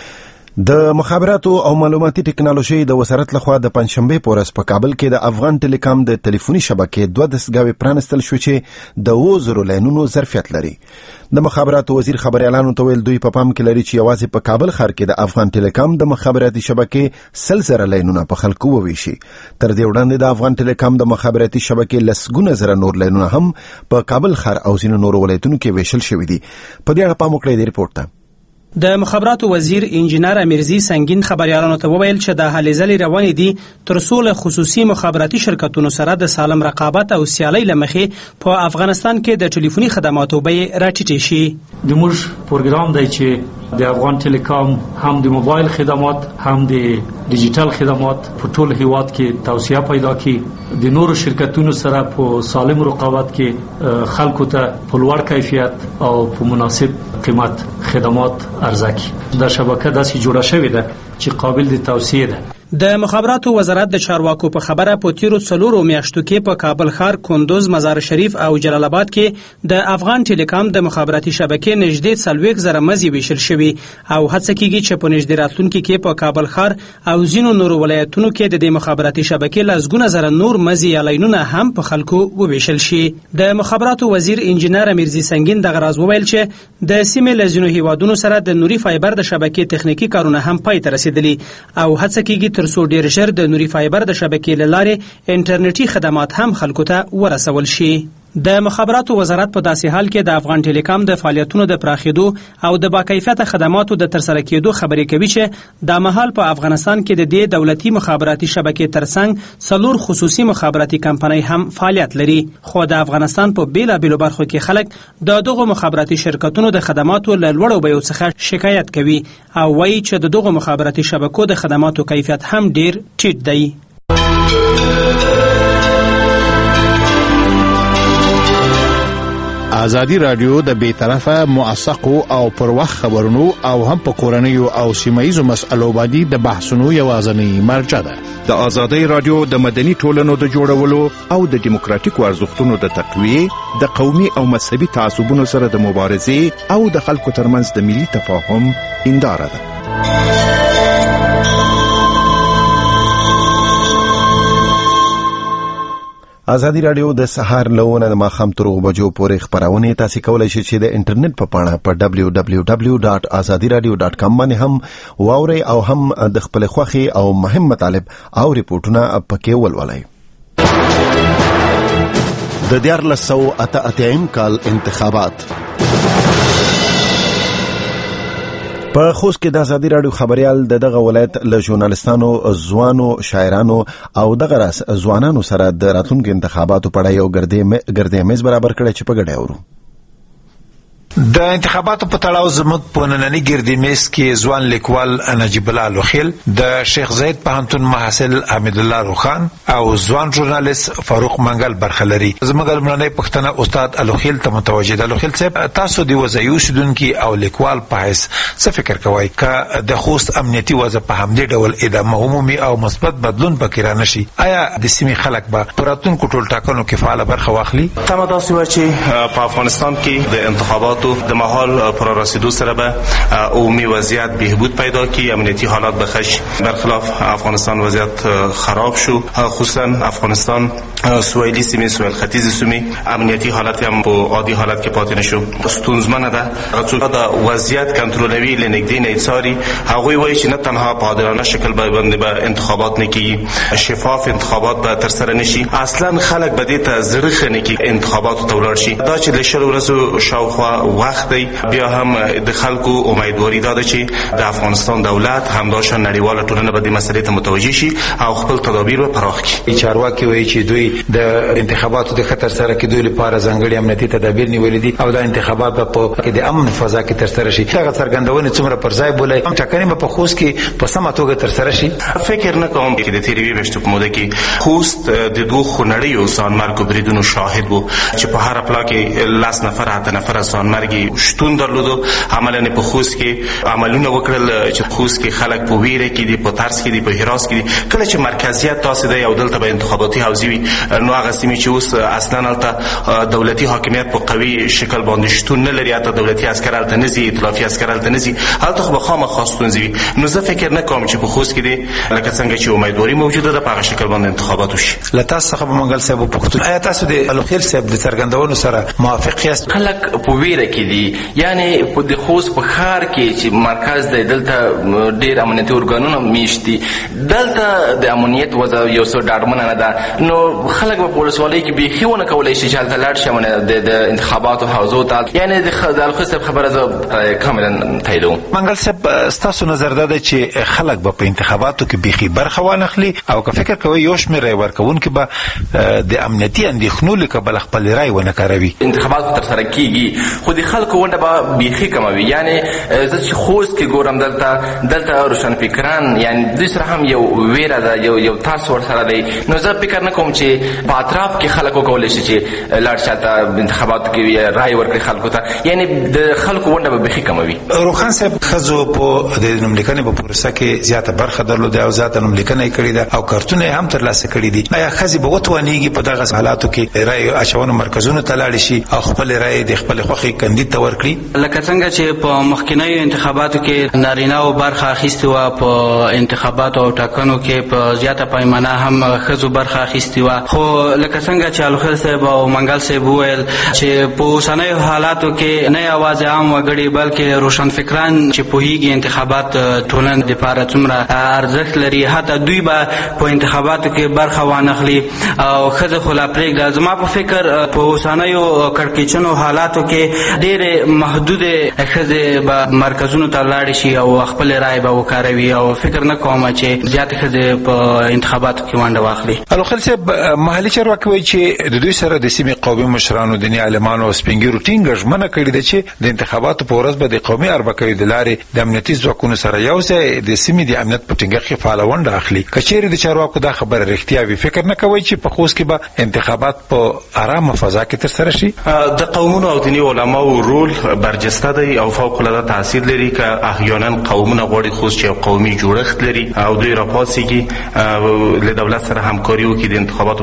د مخابراتو او معلوماتي ټکنالوژي د وزارت لخوا د پنځشنبه پورز په کابل کې د افغان ټلیکام د ټلیفوني شبکې دوه دستګاوې پرانستل شو چې د وزرو لاینونو ظرفیت لري. د مخابراتو وزیر خبريالانو ته ویل دوی په پام کې لري چې یوازې په کابل ښار کې د افغان ټلیکام د مخابراتي شبکې سل زره لاینونه په خلکو وویشي. تر دې وړاندې د افغان ټلیکام د مخابراتي شبکې لسګونه زره نور لاینونه هم په کابل ښار او ځینو نورو ولایتونو کې ویشل شوي دي. په دې اړه پام وکړئ د ریپورت ته. د مخابراتو وزیر انجینر امیرزی سنگین خبريالانو ته وویل چې د هلې ځلې روانې دي تر څو له خصوصي مخابراتي شرکتونو سره د سالم رقابت او سیالۍ لمخې په افغانستان کې د ټلیفوني خدماتو بیې راټیټې شي. د موږ پروګرام دی چې د افغان ټلیکام هم د موبایل خدمات هم د ډیجیټل خدمات په ټول هیواد کې توسعه پیدا کړي، د نورو شرکتونو سره په سالم رقابت کې خلکو ته په لوړ کیفیت او په مناسب قیمت خدمات ارزاکی. دا شبکه داسې جوړه شوې ده چې قابل د توسعه ده. د مخابراتو وزارت د چارواکو په خبره په تیرو څلورو میاشتو کې په کابل ښار، کندوز، مزار شریف او جلال آباد کې د افغان ټلیکام د مخابراتي شبکې نږدې څلوېښت زره مزي ویشل شوي او هڅه کیږي چې په نږدې راتلونکي کې په کابل ښار او ځینو نورو ولایتونو کې د دې مخابراتي شبکې لسګونه زره نور مزي یا لاینونه هم په خلکو وویشل شي. د مخابراتو وزیر انجینر امیرزی سنگین دغه راز وویل چې د سیمې له ځینو هیوادونو سره د نوري فایبر د شبکې تخنیکی کارونه هم پای ته رسیدلي او هڅه کیږي تر څو ډیر ژر د نوري فایبر د شبکې له لارې انټرنیټي خدمات هم خلکو ته ورسول شي. د مخابراتو وزارت په داسې حال کې د افغان ټلیکام د فعالیتونو د پراخېدو او د باکیفیته خدماتو د ترسره کېدو خبرې کوي چې د مهال په افغانستان کې د دې دولتي مخابراتي شبکې ترڅنګ څلور خصوصي مخابراتي کمپنۍ هم فعالیت لري، خو د افغانستان په بیلابېلو برخو کې خلک د دغو مخابراتي شرکتونو د خدماتو له لوړو بیو څخه شکایت کوي او وایي چې د دغو مخابراتي شبکو د خدماتو کیفیت هم ډیر ټیټ دی. ازادي رادیو د بیطرفه موثقو او پر وخت خبرونو او هم په کورنیو او سیمایي مسلو باندې د بحثونو یوازنی مرجع ده. د ازادي رادیو د مدني ټولنو د جوړولو او د دیموکراتیکو ارزښتونو د تقویه، د قومي او مذهبي تعصبونو سره د مبارزې او د خلکو ترمنځ د ملي تفاهم هنداره ده. ازادي رادیو د سهار لونه د ماخام تر بجو پورې خبرونه تاسو کولای شئ چې د انټرنیټ په پاڼه په دبليو دبليو دبليو ډاټ ازادي رادیو ډاټ کام باندې هم واوري او هم د خپل خوخي او مهم مطالب او ریپورتونه پکې ولولئ. د دیارلس سوه اته اتیا کال انتخابات په خوست کې د ازادي رادیو خبريال د دغه ولایت له ژورنالستانو، ځوانو، شاعرانو او دغه راس ځوانانو سره د راتلونکو انتخاباتو په اړه یو ګردې میز برابر کړی چې په ګډه اورو. د انتخاباتو په تړاو زموږ په نننۍ ګردې میز کې ځوان لیکوال نجیب الله لوخیل، د شیخ زاید پوهنتون محصل حمید الله روخان او ځوان ژورنالیست فاروق منګل برخه لري. زموږ لومړنۍ پوښتنه استاد لوخیل ته متوجه ده. لوخیل صاحب، تاسو د وضعي اوسیدونکي او لیکوال په حیث څه فکر کوئ که د خوست امنیتي وضع په همدې ډول ادامه عمومي او مثبت بدلون پکې رانشي، آیا د سیمې خلک به په راتلونکو ټولټاکنو کې فعاله برخه واخلي؟ تمه داسې وه چې په افغانستان کې د انتخاباتو د مهال پر رسیدو سره به عمومي وضعیت بهبود پیدا کی، امنیتی حالات بخش. برخلاف افغانستان وضعیت خراب شو، خصوصا افغانستان سویلی سیمه سویل ختیځ سیمه امنیتی حالت هم په عادي حالت کې پاتې نشو. ستونزمنه ده چې دا وضعیت کنټرولوي لنګدې نه ایثاري. هغه وایي چې نه تنها په عادلانه شکل باندې به انتخابات نه کیږي، شفاف انتخابات به تر سره نشي، اصلا خلک به دې ته زړه خنه کې انتخابات ته ولاړ شي. دا چې د شل ورځو شاوخوا وخت دی، بیا هم د خلکو امیدواري ده چې د افغانستان دولت همداشان نړیواله ټولنه به د مسلې ته متوجه شي او خپل تدابیر به پراخ کړي. چارواکي وایي چې دوی د انتخاباتو د خطر سره کې دوی لپاره ځانګړي امنیتي تدابیر نیولې دي او د انتخابات په کې د امن فضا کې تر سره شي. هغه څرګندونه څومره پر ځای بولای هم ټاکنې په خوست کې په سمه توګه تر سره شي؟ فکر نه کوم چې د تیرې میاشتې په موده کې خوست د دوه خونړیو ځانمرګ بریدونو شاهد وو چې په هر پلا کې لاس نفر اته نفر ځانمرګي شتون درلودو. عملاً په خوست کې عملونه وکړل چې خوست کې خلک په ویره کې دي، په ترس کې دي، په هراس کې دي. کله چې مرکزیت تاسو دی او دلته به انتخاباتي حوزه وي، نو هغه سیمې چې اوس اصلا البته دولتي حاکمیت په قوي شکل باندې شتون نه لري، حتی دولتي عسكر البته نه زی، ائتلافي عسكر البته نه زي، هلته خو بخامه خاصتون زی. نو زه فکر نه کوم چې په خوست کې دي لکه څنګه چې امیدواري موجوده ده په هغه شکل باندې انتخابات وشي. لته څخه به منګل صاحب په پښتون آیا تاسو د الخير صاحب د څرګندونو سره موافق یاست؟ خلک په ویره کې دي، یعنی په د خوست په ښار کې چې مرکز دی دلته ډېر امنیتي ارګانونه میشتي، دلته د امنیت وضع یو څه ډاډمنه نه ده. نو خلک به په ولسوالۍ کې بیخي ونه کولی شي چې هلته لاړ شي د انتخاباتو حوزو ته. یعنی د الخير صاحب خبره زه کاملا تاییدوم. منګل صاحب، ستاسو نظر دا دی چې خلک به په انتخاباتو کې بیخي برخه وانخلي او که فکر کوي یو شمېر رای ورکوونکي به د امنیتي اندېښنو له کبله خپل رای ونه کاروي؟ انتخابات ترسره کیږي خو د خلکو ونډه به بیخي کموي. یعنی زه چې خوست کې ګورم دلته دلته روشنفکران یعنی دوی سره هم یو ویره ده، یو یو ترس ورسره دی. نو زه فکر نه کوم چې په اطراف کې خلک وکولی شي چې لاړ شي هلته انتخاباتو کې رای ورکړي خلکو ته. یعنی د خلکو ونډه به بیخي کموي. روخان صاحب، ښځو په د نوملیکنې په پروسه کې زیاته برخه درلوده او زیاته نوملیکنه یې کړې ده او کارتونه هم ترلاسه کړي دي. آیا ښځې به وتوانېږي په دغه حالاتو کې رای اچونو مرکزونو ته لاړې شي او خپل رای د خپل خوښې کاندید ته ورکړي؟ لکه څنګه چې په مخکینیو انتخاباتو کې نارینه‌و برخه اخیستې وه، په انتخاباتو او ټاکنو کې په زیاته پیمانه هم ښځو برخه اخیستې وه. خو لکه څنګه چې الخير صاحب او منګل صاحب وویل چې په اوسنیو حالاتو کې نه یوازې عام وګړي بلکې روشنفکران چې پوهیږي انتخابات ټولنې دپاره څومره ارزښت لري، حتی دوی به په انتخاباتو کې برخه وانخلي او ښځه خو لا پرېږده. زما په فکر په اوسنیو کړکېچنو حالاتو کې ډېرې محدودې ښځې به مرکزونو ته لاړې شي او خپل رای به وکاروي او فکر نه کوم چې زیاتې ښځې په انتخاباتو کې ونډه واخلي. الخير صاحب، محلي چارواکي وایي چې د دوی سره د سیمې قومي مشرانو، دیني عالمانو او سپین ږیرو ټینګه ژمنه کړې ده چې د انتخاباتو په ورځ به د قومي اربکیو د لارې د امنیتي ځواکونو سره یو ځای د سیمې د امنیت په ټینګښت کې فعاله ونډه اخلي. که چیرې د چارواکو دا خبره رښتیا وي، فکر نه کوئ چې په خوست کې به انتخابات په ارامه فضا کې ترسره شي؟ د قومونو او دیني علماو رول برجسته دی او فوق العاده تاثیر لري. که احیانا قومونه غواړي خوست چې قومي جوړښت لري او دوی راپاسېږي له دولت سره همکاري وکړي د انتخاباتو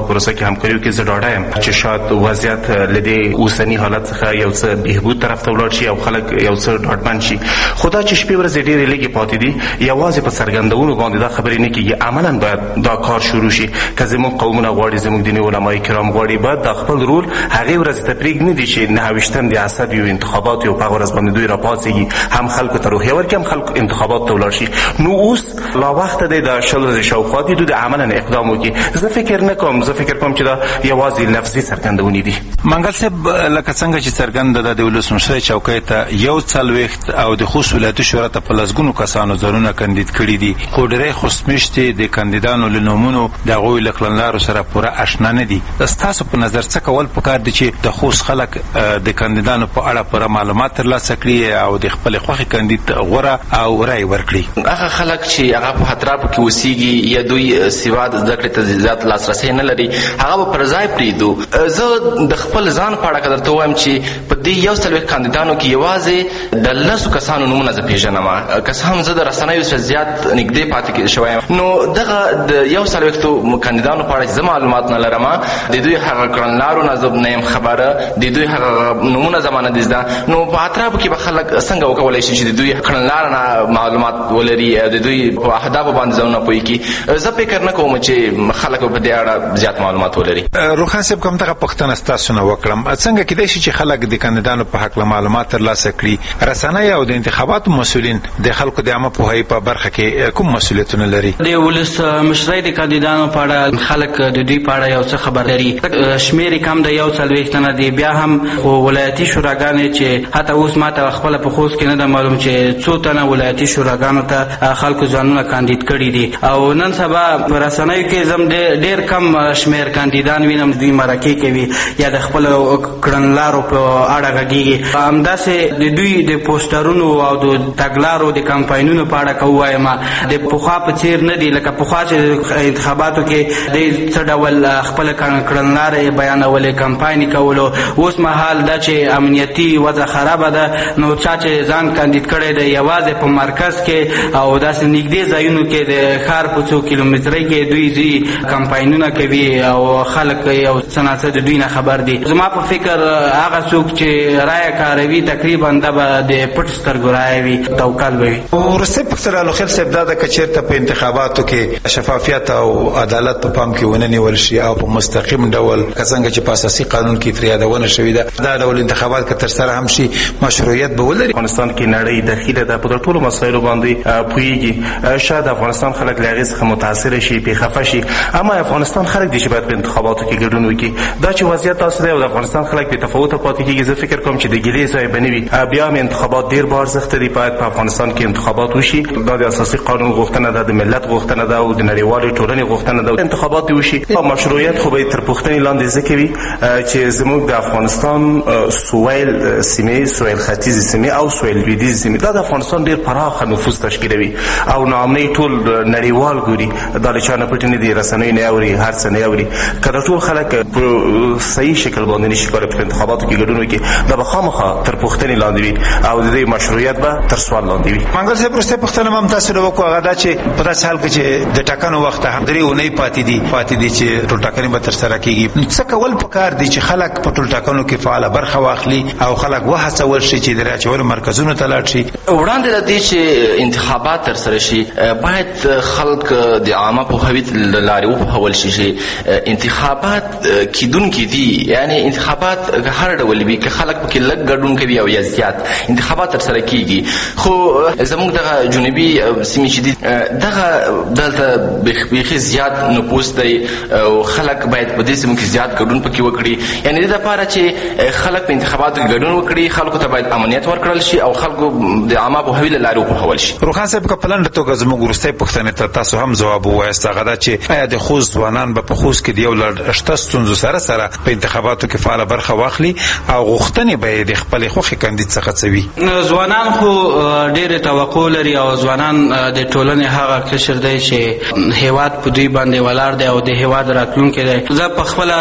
انتخاباتو پروسه کې همکاري وکړي. زه ډاډه یم چې شاید وضعیت لدې اوسني حالت څخه یو څه بهبود طرف ته ولاړ شي او خلک یو څه ډاډمن شي. خو دا چې شپې ورځې ډېرې لږې پاتې دي یوازې په څرګندونو باندې دا خبرې نه کېږي، عملا باید دا کار شروع شي. که زموږ قومونه غواړي، زموږ دیني علمای کرام غواړي، باید دا خپل رول هغې ورځې ته پرېږدي چې نهه ویشتم د اسد یو انتخابات یو په هغه ورځ باندې دوی راپاڅېږي، هم خلکو ته روحیه ورکړي، هم خلک انتخابات ته ولاړ شي. نو اوس لا وخت دی د شل ورځې شاوخوا دي دوی د عملا اقدام وکړي. زه فکر نه کوم زه فکر کوم چې دا یوازې لفظي څرګندونې دي. منګل صاحب لکه څنګه چې څرګنده ده د ولسمشر چوکۍ ته یو څلوېښت او د خوست ولایتي شورا ته په لسګونو کسانو ځانونه کاندید کړي دي، خو ډېری خوستمېشتې د کاندیدانو له نومونو د هغوی له کړنلارو سره پوره اشنا نه دي. ستاسو په نظر څه کول پکار دي چې د خوست خلک د کاندیدانو په اړه پوره معلومات ترلاسه کړي او د خپل خوښې کاندید غوره او رای ورکړي؟ هغه خلک چې هغه په اطرافو کې اوسېږي یا دوی سواد زده کړې ته زیات لاسرسی نه لري هغه به پر ځای پرېږدو. زه د خپل ځان په اړه که درته ووایم چې په دې یو څلوېښت کاندیدانو کې یوازې د لسو کسانو نومونه زه پېژنم، که څه هم زه د رسنیو سره زیات نږدې پاتې شوی یم. نو دغه د یو څلوېښتو کاندیدانو په اړه چې زه معلومات نه لرم، د دوی هغه کړنلارو نه زه نه یم خبره، د دوی هغه نومونه زما نه دي زده. نو په اطرافو کې به خلک څنګه وکولی شي چې د دوی کړنلاره نه معلومات ولري، د دوی په اهدافو باندې ځانونه پوهېږي؟ زه فکر نه کوم چې خلک په دې اړه زیات معلومات ولري. روښان صاحب کوم دغه پوښتنه ستاسو نه وکړم، څنګه کېدای شي چې خلک د کاندیدانو په هکله معلومات ترلاسه کړي؟ رسنۍ او د انتخاباتو مسؤلین د خلکو د عامه پوهاوي په برخه کې کوم مسؤلیتونه لري؟ د ولسمشرۍ د کاندیدانو په اړه خلک د دوی په اړه یو څه خبر لري. شمېر کم د یو څلوېښت نه دی، بیا هم ولایتي شوراګانې چې حتی اوس ماته خپله په خوست کې نه ده معلوم چې څو تنه ولایتي شوراګانو ته خلکو ځانونه کاندید کړي دي. او نن سبا په رسنیو کې زم ډېر کم شمېر کاندیدان وینم دوی مرکې کوي یا د خپلو کړنلارو په اړه غږېږي. همداسې د دوی د پوسټرونو او د تګلارو د کمپاینونو په اړه که ووایم د پخوا په څېر نه دي لکه پخوا چې انتخاباتو کې د څه ډول خپله کړنلارې بیانولې کمپاین کولو. اوس مهال دا چې امنیتي وضع خرابه ده نو چا چې ځان کاندید کړی دی یوازې په مرکز کې او داسې نږدې ځایونو کې د ښار په څو کیلومترۍ کې دوی ځي کمپاینونه کوي او خلک یو څه ناڅه د دوی نه خبر دي. زما په فکر هغه څوک چې رایه کاروي تقریبا دا به د پټ سترګو رایه وي، توکل به وي. وروستۍ پوښتنه الخیل صاحب دا ده که چېرته په انتخاباتو کې شفافیت او عدالت په پام کې ونه نیول شي او په مستقیم ډول که څنګه چې په اساسي قانون کې ترې یادونه شوې ده دا ډول انتخابات که ترسره هم شي مشروعیت به ولري؟ افغانستان کې نړۍ دخیله ده، په ټولو مسایلو باندې پوهېږي. شاید افغانستان خلک له هغې څخه متاثره شي، پرې خفه شي، اما افغانستان خلک دي چې باید په انتخاباتو کې ګډون وکړي. دا چې وضعیت داسې دی او د افغانستان خلک بې تفاوته پاتې کېږي، زه فکر کوم چې د ګیلې ځای به نه وي. بیا هم انتخابات ډېر با ارزښته دي، باید په افغانستان کې انتخابات وشي. دا د اساسي قانون غوښتنه ده، د ملت غوښتنه ده او د نړیوالې ټولنې غوښتنه ده انتخابات دې وشي. مشروعیت خو به تر پوښتنې لاندې ځکه وي چې زموږ د افغانستان سویل سیمې، سویل ختیځې سیمې او سویل لویدیځې سیمې دا د افغانستان ډېر پراخه نفوذ تشکیلوي او ناامنۍ ټول نړیوال ګوري. دا له چا نه پټې نه دي، رسنۍ نه اوري، هر څه نه اوري. که دا ټول خلک په صحیح شکل باندې نشي کولی په انتخاباتو کې ګډون وکړي دا به خامخا تر پوښتنې لاندې وي او د دې مشروعیت به تر سوال لاندې وي. منګل صاحب وروستۍ پوښتنه هم تاسو نه وکړو، هغه دا چې په داسې حال کې چې د ټاکنو وخت هم درې اونۍ پاتې دي پاتې دي چې ټول ټاکنې به ترسره کېږي، څه کول پکار دي چې خلک په ټول ټاکنو کې فعاله برخه واخلي او خلک وهڅول شي چې د رایې اچولو مرکزونو ته لاړ شي؟ وړاندې د دې چې انتخابات ترسره شي باید خلک د عامه پوهاوي له لارې وپوهول شي چې انتخابات کیدونکي دي، یعنی انتخابات هر ډول وي، که خلک پکې لږ ګډون کوي او یا زیات انتخابات ترسره کېږي. خو زموږ دغه جنوبي سیمې چې دي دغه دلته بیخي زیات نفوس دی او خلک باید په دې سیمو کې زیات ګډون پکې وکړي. یعنې دې دپاره چې خلک په انتخاباتو کې ګډون وکړي، خلکو ته باید امنیت ورکړل شي او خلکو د عامه پوهاوي له لارې وپوهول شي. روښان صاحب که په لنډه توګه زموږ وروستۍ پوښتنې ته تاسو هم ځواب ووایاست، هغه دا چې آیا د خوست ځوانان به په خوست کې د یو لړ شته ستونزو سره سره په انتخاباتو کې فعاله برخه واخلي او غوښتنې به یې د خپلې خوښې کاندید څخه څه وي؟ ځوانان خو ډېرې توقع لري او ځوانان د ټولنې هغه قشر دی چې هیواد په دوی باندې ولاړ دی او د هیواد راتلونکی دی. زه په خپله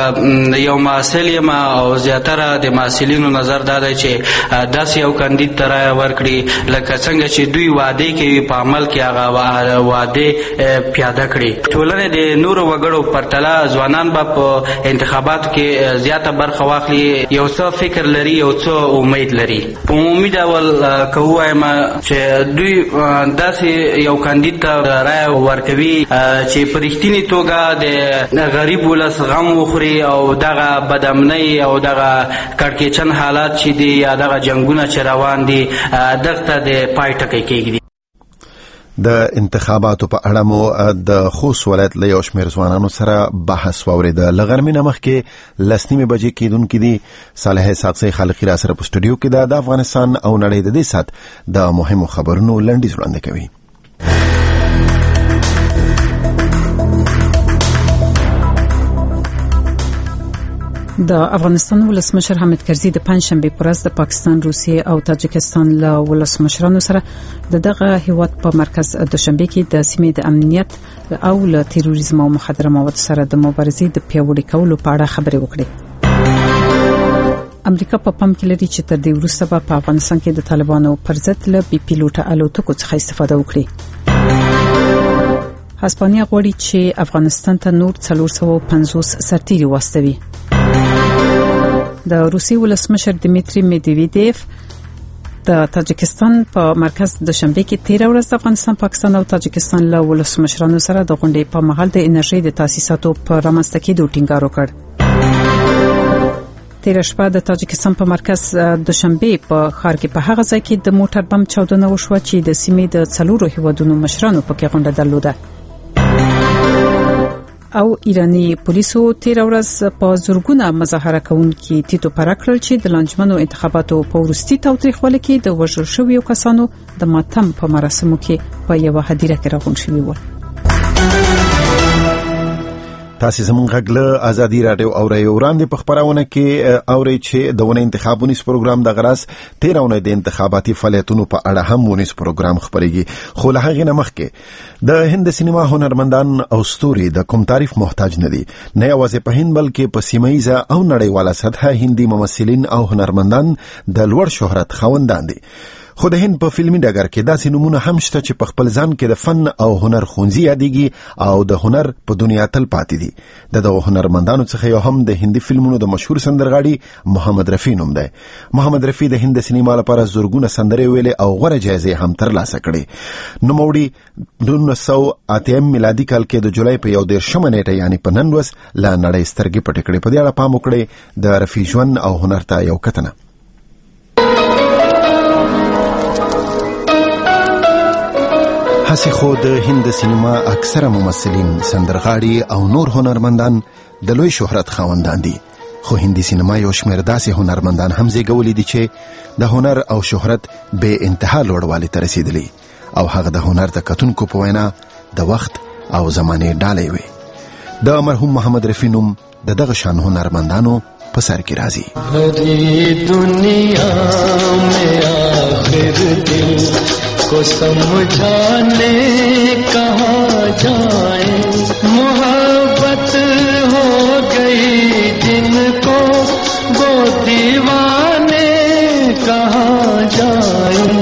یو محصل یم او زیاتره د محصلینو نظر دا دی چې داسې یو کاندید ته رایه ورکړي لکه څنګه چې دوی وعدې کوي په عمل کې هغه وعدې پیاده کړي. ټولنې د نورو وګړو پرتله ځوانان به په انتخاباتو کې زیاته برخه واخلي، یو څه فکر لري، یو څه امید لري. په عمومي ډول که ووایم چې دوی داسې یو کاندید ته رایه ورکوي چې په رښتینې توګه د غریب ولس غم وخوري او دغه بدامنۍ او دغه کړکېچن حالات چې دي یا دغه جنګونه چې روان دي دغه ته د پای ټکی کېږدي. د انتخاباتو په اړه مو د خوست ولایت له یو شمېر ځوانانو سره بحث واورېده. له غرمې نه مخکې لس نیمې بجې کېدونکي دي. صالح ساقسي خالقي را سره په سټوډیو کې ده. د افغانستان او نړۍ د دې ساعت د مهمو خبرونو لنډیز وړاندې کوي. د افغانستان ولسمشر حامد کرزي د پنځشنبه پر ورځ د پاکستان، روسیې او تاجکستان له ولسمشرانو سره د دغه هیواد په مرکز دوشنبه کې د سیمې د امنیت او له تروریزم او مخدره موادو سره د مبارزې د پیاوړي کولو په اړه خبرې وکړې. امریکا په پام کې لري چې تر دې وروسته په افغانستان کې د طالبانو پر ضد له بي پیلوټه الوتکو څخه استفاده وکړي. هسپانیا غواړي چې افغانستان ته نور څلور سوه پنځوس سرتیري واستوي. د روسي ولسمشر دمیتری میدویدیف د تاجکستان په مرکز دوشنبه کې تیر ورځ د افغانستان، پاکستان او تاجکستان له ولسمشرانو سره د غونډې په مهال د انرژي د تاسیساتو په رامنځته کېدو ټینګار وکړ. تیر شپه د تاجکستان په مرکز دوشنبه په ښار کې په هغه ځای کې د موټر بم چاودنه وشوه چې د سیمې د څلورو هیوادونو مشرانو پکې غونډه درلوده. او ایرانی پولیسو تیر ورځ په زورګونه مظاهره کوونکي تیتو پاره کړل چې د لانجمنو انتخاباتو په وروستي تاریخوالي کې د وژل شویو کسانو د ماتم په مراسمو کې په یو هدیره کې راغون شوی و. تاسو زموږ غږ له ازادي رادیو او رادیو وړاندې په خبرونه کې اوري چې د ونه انتخابونی پروګرام د غراس تیرونه د انتخاباتي فعالیتونو په اړه هم ونیس پروګرام خبريږي. خو له هغه نه مخکې د هند سینما هنرمندان او ستوري د کوم تعریف محتاج نه دي، نه یوازې په هند بلکې په سیمایي او نړیواله سطحه هندي ممثلین او هنرمندان د لوړ شهرت خاوندان دي. خو د هند په فلمي ډګر کې داسې نمونه هم شته چې په خپل ځان کې د فن او هنر خونځي یادېږي او د هنر په دنیا تل پاتې دي. د دغه هنرمندانو څخه یو هم د هندي فلمونو د مشهور سندرغاړي محمد رفیع نوم دی. محمد رفیع د هند سینما لپاره زورګونه سندرې ویلې او غوره جایزې هم ترلاسه کړې. نوموړي د نولس سوه اته میلادي کال کې د جولای په یو دېرشمه نیټه یعنی په نن ورځ له نړۍ سترګې پټې کړې. په دې اړه پام وکړئ د رفیع ژوند او هنر ته یو کتنه. هسې خو د هند سینما اکثره ممثلین، سندرغاړي او نور هنرمندان د لوی شهرت خاوندان دي. خو هندي سینما یو شمېر داسې هنرمندان هم زیږولي دي چې د هنر او شهرت بې انتها لوړوالي ته رسیدلي او هغه د هنر د کتونکو په وینا د وخت او زمانې ډالۍ وي. د مرحوم محمد رفیع نوم د دغه شان هنرمندانو په سر کې راځي. دنیا میں آخر دل کو سمجھانے کہاں جائیں، محبت ہو گئی جن کو وہ دیوانے کہاں جائیں.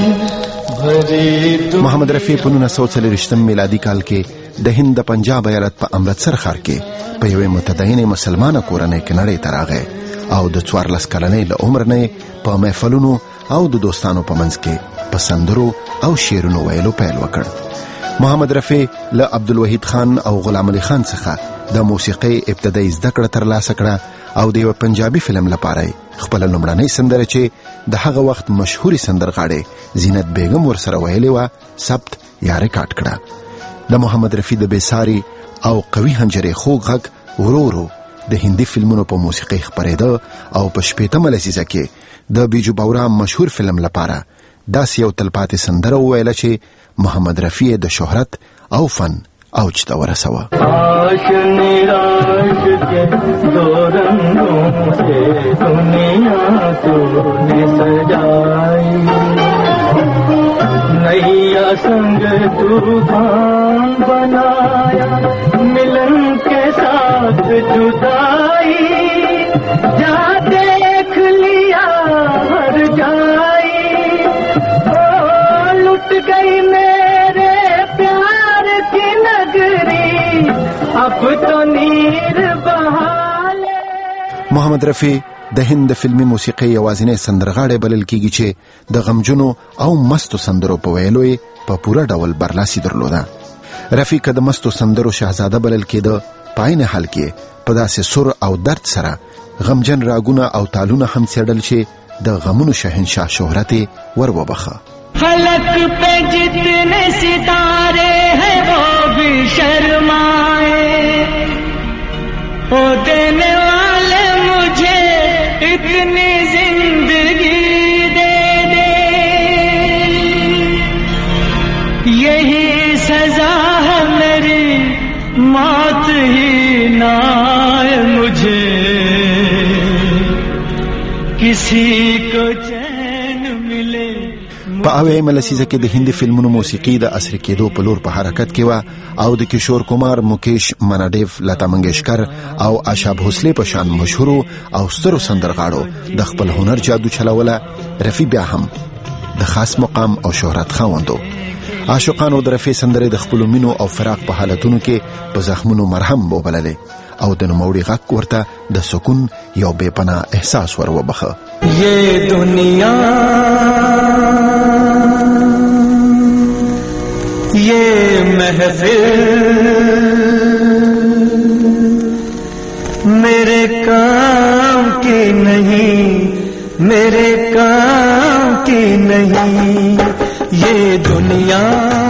محمد رفیع په نولس سوه څلوېښتم میلادي کال کې د هند د پنجاب ایالت په امرتسر ښار کې په یوې متدینې مسلمانه کورنۍ کې نړۍ ته راغی او د څوارلس کلنۍ له عمر نه په محفلونو او د دوستانو په منځ کې په سندرو او شعرونو ویلو پیل وکړ. محمد رفیع له عبدالوحید خان او غلام علي خان څخه د موسیقۍ ابتدایي زده کړه ترلاسه کړه او د یو پنجابي فلم لپاره خپل لومړنۍ سندره چې د هغه وخت مشهوري سندرغاړې زینت بیگم ورسره ویلې وه ثبت یا ریکارډ کړه. د محمد رفیع د بېساري او قوي حنجرې خوږ غږ ورو ورو د هندي فلمونو په موسیقۍ خپرېده او په شپېتمه لسیزه کې د بیجو باورا مشهور فلم لپاره داسې یو تلپاتې سندره وویله چې محمد رفیع د شهرت او فن اوج ته ورسوه. آشنی راش کے دو رنگوں سے دنیا تو نے سجائی، نیا سنگ طوفان بنایا، ملن کے ساتھ جدائی، جا دیکھ لیا ہر جائی، لٹ گئی میرے پیار کی نگری، اب تو نیند محمد رفیع د هند فلمي موسیقي یوازینی سندرغاړی بلل کیږي چې د غمجنو او مستو سندرو په ویلو یې په پوره ډول برلاسي درلوده. رفیع که د مستو سندرو شهزاده بلل کېده، په عین حال کې په داسې سر او درد سره غمجن راګونه او تالونه هم څېړل چې د غمونو شهنشاه شهرت ور وبخه. फलक पे जितने सितारे हैं वो भी शर्माए, ओ देने वाले मुझे इतनी जिंदगी दे दे, यही सजा है मेरी मौत ही ना आए मुझे, किसी को चैन मिले. په اویایمه لسیزه کې د هندي فلمونو موسیقي د عصري کېدو په لور په حرکت کې وه او د کشور کمار، مکیش مناډیف، لتا منگیشکر او آشا بھوسلے په شان مشهورو او سترو سندرغاړو د خپل هنر جادو چلوله. رفیع بیا هم د خاص مقام او شهرت خاوندو. عاشقانو د رفیع سندرې د خپلو مینو او فراق په حالتونو کې په زخمونو مرهم وبللې او د نوموړي غږ ورته د سکون یو بې پناه احساس ور وبخه. ये दुनिया ये महफिल मेरे काम की नहीं, मेरे काम की नहीं, ये दुनिया.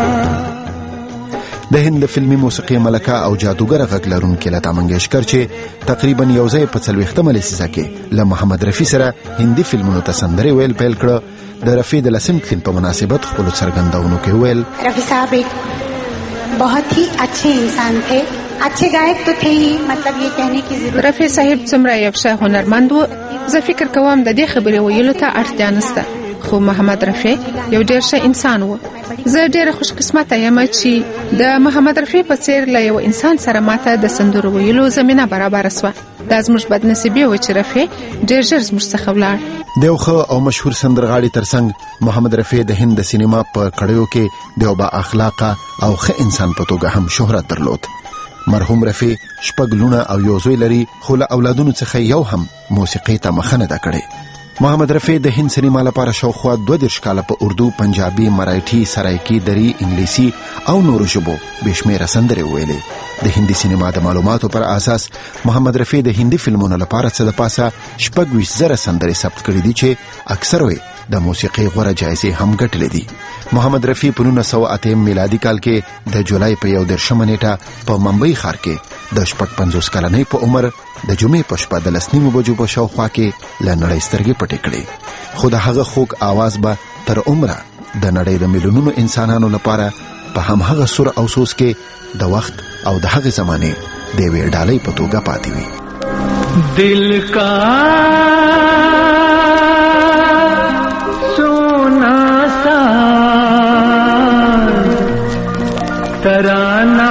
د هند فلمي موسیقي ملکه او جادوګره غږ لرونکې لتا منگیشکر چې تقریبا یو ځای په څلوېښتمه لسیزه کې له محمد رفیع سره هندي فلمونو ته سندرې ویل پیل کړه. د رفیع د لسم تلین په مناسبت خپلو څرګندونو کې ویل رفیع صاحب ایک بہت ہی اچھے انسان تھے، اچھے گائک تو تھے ہی، مطلب یہ کہنے کی ضرورت. رفیع صاحب څومره یو ښه هنرمند و، زه فکر کوم د دې خبرې ویلو ته اړتیا نشته، خو محمد رفیع یو ډېر ښه انسان و. زه ډېره خوش قسمته یم چې د محمد رفیع په څېر له یو انسان سره ماته د سندرو ویلو زمینه برابره سوه. دا زموږ بدنصیبي وه چې رفیع ډېر ژر زموږ څخه ولاړ. د یو ښه او مشهور سندرغاړي ترڅنګ محمد رفیع د هند د سینما په کړیو کې د یو با اخلاقه او ښه انسان په توګه هم شهرت درلود. مرحوم رفیع شپږ لونه او یو زوی لري، خو له اولادونو څخه یو هم موسیقۍ ته مخه نه ده کړې. محمد رفیع د هند سینما لپاره شاوخوا دوه دېرش کاله په اردو، پنجابي، مرایټي، سرایکي، دری، انګلیسي او نورو ژبو بېشمېره سندرې وویلې. د هندي سینما د معلوماتو پر اساس محمد رفیع د هندي فلمونو لپاره څه د پاسه شپږ ویشت زره سندرې ثبت کړي دي چې اکثر یې د موسیقۍ غوره جایزې هم ګټلې دي. محمد رفیع په نولس سوه اتم میلادي کال کې د جولای په یو دېرشمه نیټه په ممبئی ښار کې د شپږ پنځوس کلنۍ په عمر د جمعې په شپه د لس نیمو بجو په شاوخوا کې له نړۍ سترګې پټې کړې. خو د هغه خوږ آواز به تر عمره د نړۍ د میلیونونو انسانانو لپاره په همهغه سر او سوز کې د وخت او د هغې زمانې د یوې ډالۍ په توګه پاتې وي. دل کا سونا سا ترانہ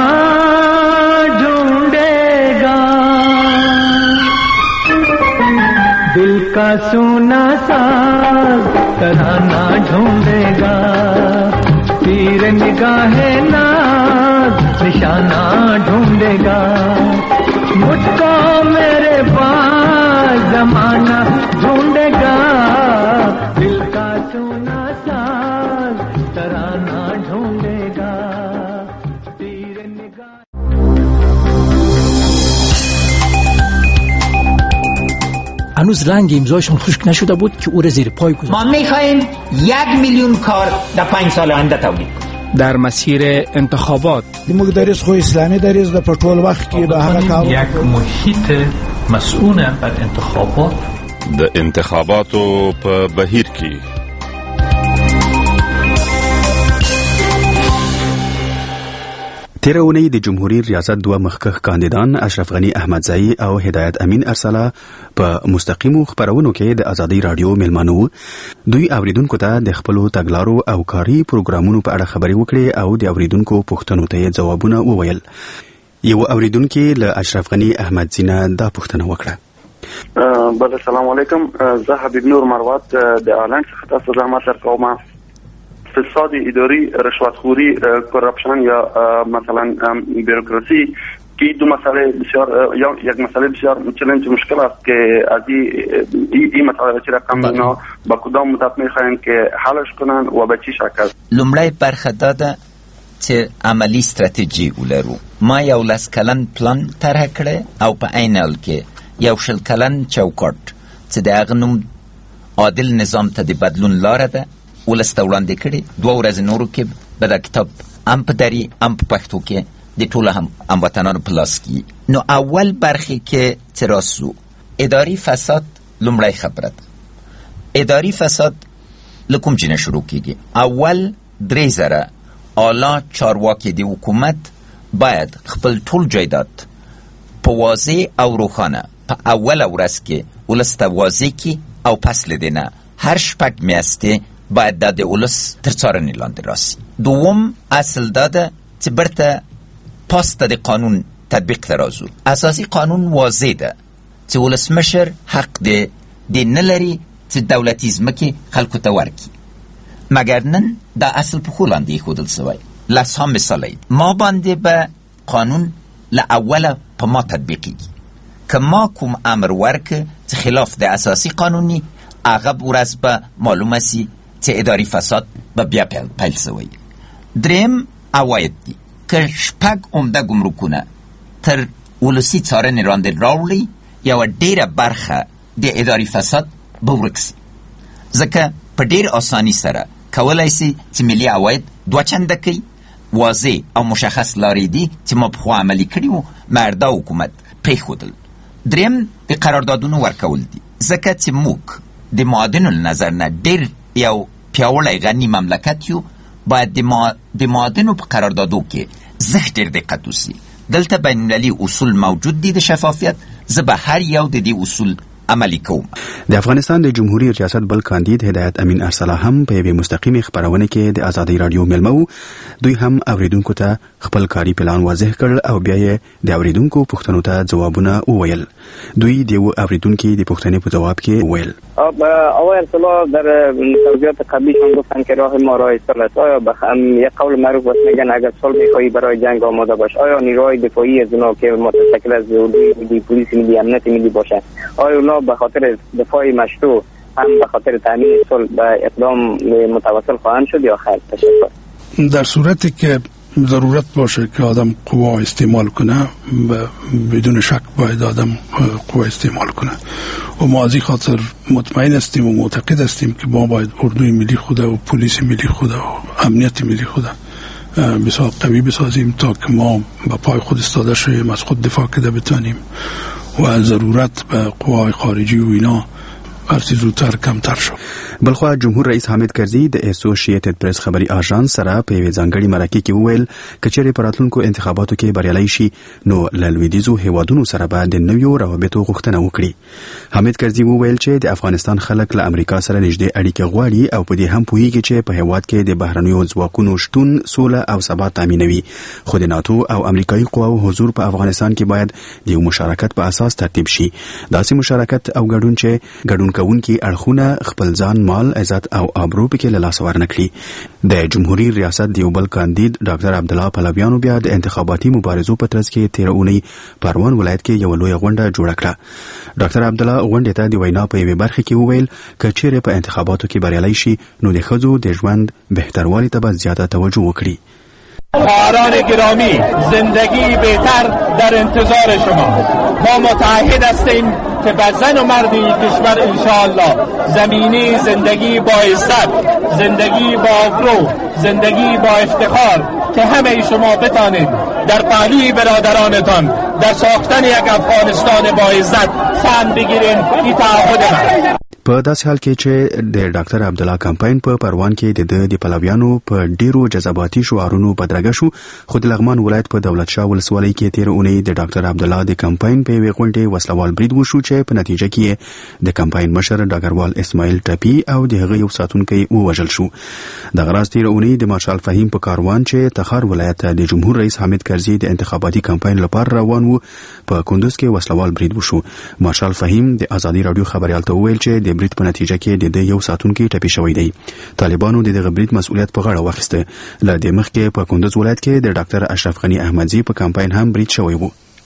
का सोना साज तराना ढूंढेगा, तीर निगाह नाज निशाना ढूंढेगा, मुझको मेरे पास जमाना ढूंढेगा, दिल का सोना साज तराना ढूंढेगा, तीर निगाह. هنوز رنگ امضایشون خشک نشده بود که او را زیر پای گذاشت. ما میخواهیم یک میلیون کار در پنج سال آینده تولید کنیم. در مسیر انتخابات موږ دریز خو اسلامي دریز د پټول وخت کې به هغه کار یک محیط مسئول بر انتخابات د انتخاباتو په بهیر کې تیره اونۍ د جمهوریت ریاست دوه مخکښ کاندیدان اشرف غنی احمدزئی او هدایت امین ارسله په مستقیمو خبرونو کې د ازادي رادیو میلمانو. دوی اوریدونکو ته د خپلو تګلارو او کاري پروګرامونو په اړه خبرې وکړې او د اوریدونکو پوښتنو ته ځوابونه وویل. یو اوریدونکو له اشرف غنی احمدزئی نه دا پوښتنه وکړه. بل السلام علیکم، زه حبیب نور مروت د آلند څخه تاسو زحمت درکوم. فساد اداری، رشوتخوری، کرپشن یا مثلا بیروکراسی که دو مسئله بسیار یا یک مسئله بسیار چنانچه مشکل است که از این این مسئله چه رقم اینا با کدام مدت میخواین که حلش کنن و به چی شکل؟ لومړی برخه دا ده چې عملی ستراتیجي ولرو. ما یو لس کلن پلان طرح کړی او په عین حال کې یو شل کلن چوکاټ چې د هغه نوم عادل نظام ته د بدلون لاره ده ولس ته وړاندې کړي. دوه ورځې نورو کې به دا کتاب هم په دري هم په پښتو کې د ټولو هم هموطنانو په لاس کې. نو اول برخې کې چې راسو اداري فساد لومړی خبره ده. اداري فساد له کوم ځای نه شروع کېږي؟ اول درې زره اعلی چارواکي د حکومت باید خپل ټول جایداد په واضح او روښانه په اوله ورځ کې ولس ته واضح کړي او پس له دې نه هر شپږ میاشتې باید دا د ولس تر څارنې لاندې راسي. دوم اصل دا ده چې برته پاسته د قانون تطبیق ته راځو. اساسي قانون واضح ده چې ولسمشر حق دی د نه لري چې دولتي ځمکې خلکو ته ورکړي، مګر نن دا اصل په ښو لاندې ایښودل سوی. لس هم مثالی ما باندې به قانون له اوله په ما تطبیقیږي. که ما کوم امر ورکه چې خلاف د اساسي قانوني، هغه ورځ به معلومه سي چې اداري فساد به بیا پیل سوی. دریم عواید دي. که شپږ عمده ګمرکونه تر ولسي څارنې لاندې راوړي، یوه ډېره برخه د اداري فساد به ورک سي، ځکه په ډېر اساني سره کولی سي چې ملي عواید دوه چنده کوي. واضح او مشخص لارې دي چې ما پخوا عملي کړي وو، مردا حکومت پرېښودل. دریم د قراردادونو ورکول دي، ځکه چې موږ د معادنو له نظر نه ډېر یو پیاوړی غني مملکت یو، باید د ما د معادنو په قراردادو کې زښت ډېر دقت وسي. دلته بین المللي اصول موجود دي د شفافیت. زه به هر یو د دې اصول عملی کوم. د افغانستان د جمهوریت ریاست بل کاندید هدایت امین ارسلا هم په یوې مستقیمې خبرونه کې د آزادۍ رادیو مېلمه وو. دوی هم اوریدونکو ته خپل کاري پلان واضح کړ او بیا یې د اوریدونکو پوښتنو ته ځوابونه وویل. دوی د یو اوریدونکي د پوښتنې په جواب کې وویل: آقای ارسلا در توضیحات قبلیش هم گفتن که راه ما راه اصلاح است. آیا بخ... یک قول معروف است میگن اگر صلح میخواهی برای جنگ آماده باش. آیا نیروهای دفاعی از اونا که متشکل از ملی پلیس ملی امنیت ملی باشند، آیا اونا به خاطر دفاع مشروع هم به خاطر تامین صلح به اقدام متوسل خواهند شد یا خیر؟ تشکر. در صورتی که ضرورت باشه که آدم قوا استعمال کنه، بدون شک باید آدم قوا استعمال کنه و ما از این خاطر مطمئن هستیم و معتقد هستیم که ما باید اردوی ملی خود و پلیس ملی خود و امنیت ملی خود بسیار قوی بسازیم تا که ما به پای خود استاده شویم، از خود دفاع کرده بتانیم و ضرورت به قوای خارجی و اینا هرچی زودتر کمتر شو. بلخوا جمهور رئیس حامد کرزي د اسوسییټډ پریس خبري اژانس سره په یوه ځانګړي مرکه کې وویل کچېرې په راتلونکو انتخاباتو کې بریالي شي نو له لویدیځو هیوادونو سره به د نویو روابطو غوښتنه وکړي. حامد کرزي وویل چې د افغانستان خلک له امریکا سره نږدې اړیکې غواړي او په دې هم پوهیږي چې په هیواد کې د بهرنیو ځواکونو شتون سوله او ثبات تامینوي، خو د ناتو او امریکایي قواو حضور په افغانستان کې باید د یو مشارکت په اساس ترتیب شي. داسې مشارکت او ګډون چې ګډون کوونکي اړخونه خپل ځان، مال، عزت او آبرو پکې له لاسه ورنکړي. د جمهوریت ریاست دیو بل کاندید ډاکټر عبدالله پهلویانو بیا د انتخاباتي مبارزو په ترڅ کې تیر اونۍ پروان ولایت کې یو لوی غونډه جوړه کړه. ډاکټر عبدالله غونډې ته د وینا په یوه برخه کې وویل که چیرې په انتخاباتو کې بریالي شي نو د ښځو د ژوند بهتروالي ته به زیاته توجه وکړي. خواهران گرامی، زندگی بهتر در انتظار شما. ما متعهد هستیم که به زن و مرد این کشور انشاءالله زمینی زندگی با عزت، زندگی با آبرو، زندگی با افتخار که همه شما بتانید در پهلوی برادرانتان در ساختن یک افغانستان با عزت سهم بگیرین. این تعهد من. په داسې حال کې چې د ډاکټر عبدالله کمپاین په پروان کې د د پلویانو په ډیرو جذباتي شعارونو بدرګه شو، خو د لغمان ولایت په دولت شاه ولسوالۍ کې تیر اونۍ د ډاکټر عبدالله د کمپاین په یوې غونډې وسلوال برید وشو چې په نتیجه کې د کمپاین مشر ډګروال اسماعیل ټپي او د هغه یو ساتونکی ووژل شو. دغه راز تیر اونۍ د مارشال فهیم په کاروان چې تخار ولایت د جمهور رئیس حامد کرزي د انتخاباتي کمپاین لپاره روان وو په کندوز کې وسلوال برید وشو. مارشال فهیم د آزادۍ رادیو خبريال ته وویل چې د برید په نتیجه کې د یو ساتونکي ټپي شوی دی. طالبانو د دغه برید مسؤلیت په غاړه واخیسته. له دې مخکې په کندوز ولایت کې د ډاکټر اشرف غنی احمدزي په کمپاین هم برید شوی وو.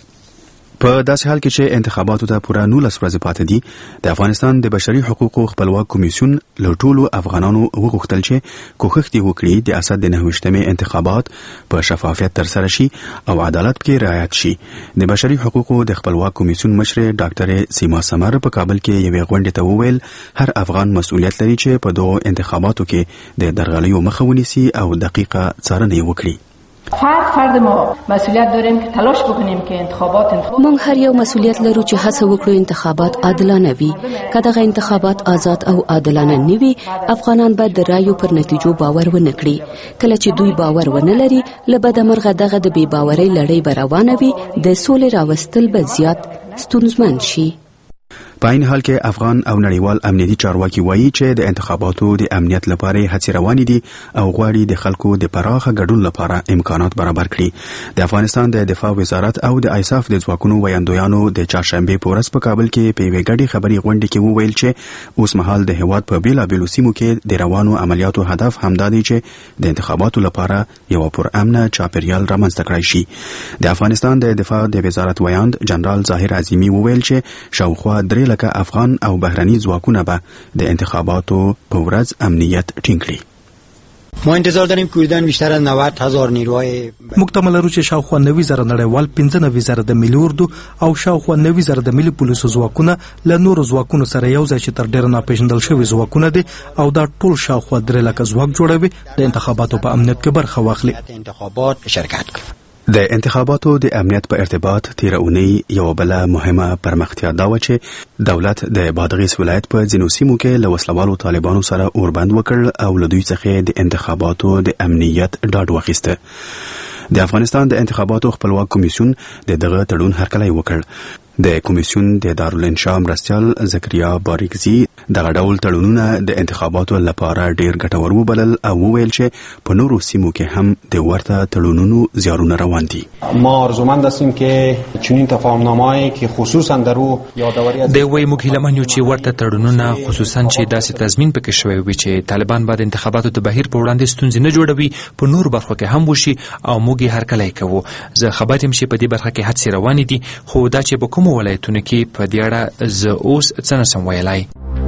په داسې حال کې چې انتخاباتو ته پوره نولس ورځې پاتې دي، د افغانستان د بشري حقوقو خپلواک کمیسیون له ټولو افغانانو وغوښتل چې کوښښ دې وکړي د اسد د نهه ویشتمې انتخابات په شفافیت ترسره شي او عدالت کې رعایت شي. د بشري حقوقو د خپلواک کمیسیون مشر ډاکټر سیما سمر په کابل کې یوې غونډې ته وویل هر افغان مسؤلیت لري چې په دغو انتخاباتو کې د درغلیو مخه ونیسي او دقیقه څارنه وکړي. فرد فرد ما مسئولیت داریم که تلاش بکنیم که انتخابات انتخابات مونږ هر یو مسئولیت لرو چې هڅه وکړو انتخابات عادلانه وي. که دغه انتخابات آزاد او عادلانه نه وي، افغانان به د رایو پر نتیجو باور ونه کړي. کله چې دوی باور ونه لري، له بده مرغه دغه د بې باورۍ لړۍ به روانه وي، د سولې راوستل به زیات ستونزمن شي. په عین حال کې افغان او نړیوال امنیتي چارواکي وایي چې د انتخاباتو د امنیت لپاره هڅې روانې دي او غواړي د خلکو د پراخه ګډون لپاره امکانات برابر کړي. د افغانستان د دفاع وزارت او د ایساف د ځواکونو ویاندویانو د چهارشنبه په ورځ په کابل کې په یوې ګډې خبري غونډې کې وویل چې اوس مهال د هیواد په بیلابیلو سیمو کې د روانو عملیاتو هدف همدا دی چې د انتخاباتو لپاره یو پرامنه چاپیریال رامنځته کړای شي. د افغانستان د دفاع د وزارت ویاند جنرال ظاهر عظیمی وویل چې شاوخوا درې لکه افغان او بهرني ځواکونه به د انتخاباتو په ورځ امنیت ټینګ کړي. ما انتظار داریم که حدوداً بیشتر از نود هزار نیروهای مکتمل لرو چې شاوخوا نوي زره نړیوال، پنځه نوي زره د ملي اردو او شاوخوا نوي زره د ملي پولیسو ځواکونه له نورو ځواکونو سره یو ځای چې تر ډیره ناپېژندل شوي ځواکونه دي او دا ټول شاوخوا درې لکه ځواک جوړوي د انتخاباتو په امنیت کې برخه واخلي. انتخابات شرکت کوي. د انتخاباتو د امنیت په ارتباط تیر اونۍ یو بل مهمه پرمختیا دا و چې دولت د بادغیس ولایت په ځینو سیمو کې له وسلوالو طالبانو سره اوربند وکړ او له دوی څخه د انتخاباتو د امنیت ډاډ واخیسته. د افغانستان د انتخاباتو خپلواک کمیسیون د دغه تړون هرکلی وکړ. د کمیسیون د دارالانشا مرستیال زکریا باریکزي دغه ډول تړونونه د انتخاباتو لپاره ډیر ګټور وبلل او وویل چې په نورو سیمو کې هم د ورته تړونونو زیارونه روان دي. ما آرزومند هستیم که چنین تفاهمنامه‌ای که خصوصا در او یادآوری د وی موږ هیله یو چې ورته تړونونه خصوصا چې داسې تضمین پکې شوی وي چې طالبان بعد انتخاباتو د بهیر په وړاندې ستونزې نه جوړوي په نور برخو کې هم وشي او موږ یې هرکلی کوو. زه خبر یم چې په دې برخه کې هڅې روانې دي، خو دا چې په کومو ولایتونو کې په دې اړه زه اوس څه نشم ویلای.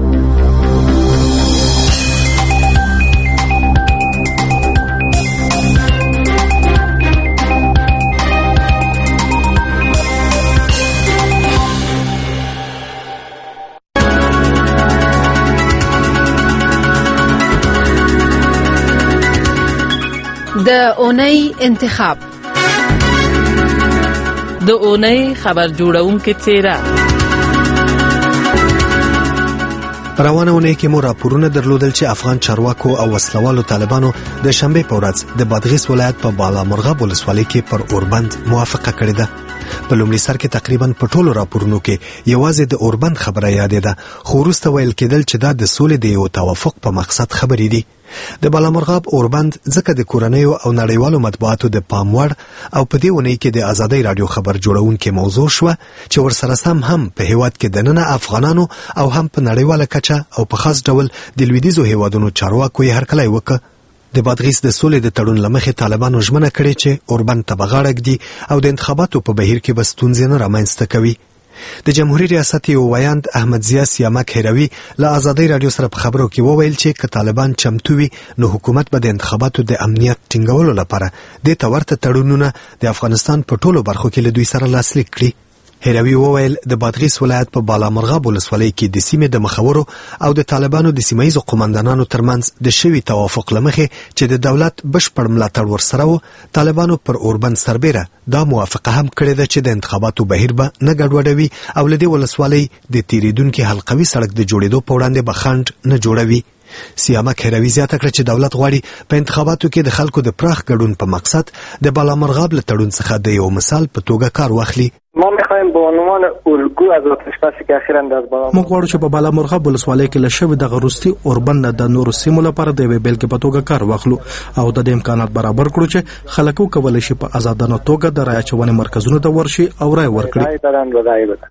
د اونۍ انتخاب، د اونۍ خبر جوړونکو څیره. روانه اونۍ کې مو راپورونه درلودل چې افغان چارواکو او وسلوالو طالبانو د شنبه په ورځ د بادغیس ولایت په بالا مرغاب ولسوالۍ کې پر اوربند موافقه کړې ده. په لومړي سر کې تقریبا په ټولو راپورونو کې یوازې د اوربند خبره یادې ده، خو وروسته ویل کېدل چې دا د سولې د یو توافق په مقصد خبرې دي. د بالامرغاب اوربند ځکه د کورنیو او نړیوالو مطبوعاتو د پام وړ او په دې اونۍ کې د ازادۍ رادیو خبر جوړونکو موضوع شوه چې ورسره سم هم په هیواد کې د نن افغانانو او هم په نړیواله کچه او په خاص ډول د لویدیځو هیوادونو چارواکو یې هرکلی وکړ. د بادغیس د سولې د تړون لمخې طالبانو ژمنه کړې چې اوربند ته به غاړه ږدي او د انتخاباتو په بهیر کې به ستونزې نه رامنځته کوي. د جمهوریت ریاست یو ویاند احمد ضیا سیامک هروي له ازادۍ رادیو سره په خبرو کې وویل چې که طالبان چمتو وي نو حکومت به د انتخاباتو د امنیت ټینګولو لپاره د تورته تړونونه د افغانستان په ټولو برخو کې له دوی سره لاسلیک کړي. هروي وویل د بادغیس ولایت په بالامرغاب ولسوالۍ کې د سیمې د مخورو او د طالبانو د سیمایي قومندانانو ترمنځ د شوي توافق لمخې چې د دولت بشپړ ملاتړ ورسره و، طالبانو پر اوربند سربیره دا موافقه هم کړې ده چې د انتخاباتو بهیر به نه ګډوډوي او له دې ولسوالۍ د تیریدونکي حلقوي سړک د جوړېدو په وړاندې به خنډ نه جوړوي. سیامک هروي زیاته کړه چې دولت غواړي په انتخاباتو کې د خلکو د پراخ ګډون په مقصد د بالامرغاب له تړون څخه د یو مثال په توګه کار واخلي. ما میخوایم به عنوان الگو از آتشبسی که اخیراً در بالامرغاب موږ غواړو چې په بالامرغاب ولسوالۍ کې له شوي دغه وروستي اوربند د نورو سیمو لپاره د یوې بیلګې په توګه کار واخلو او د دې امکانات برابر کړو چې خلک وکولی شي په ازادانه توګه د رایې اچونې مرکزونو ته ورشي او رایې ورکړي.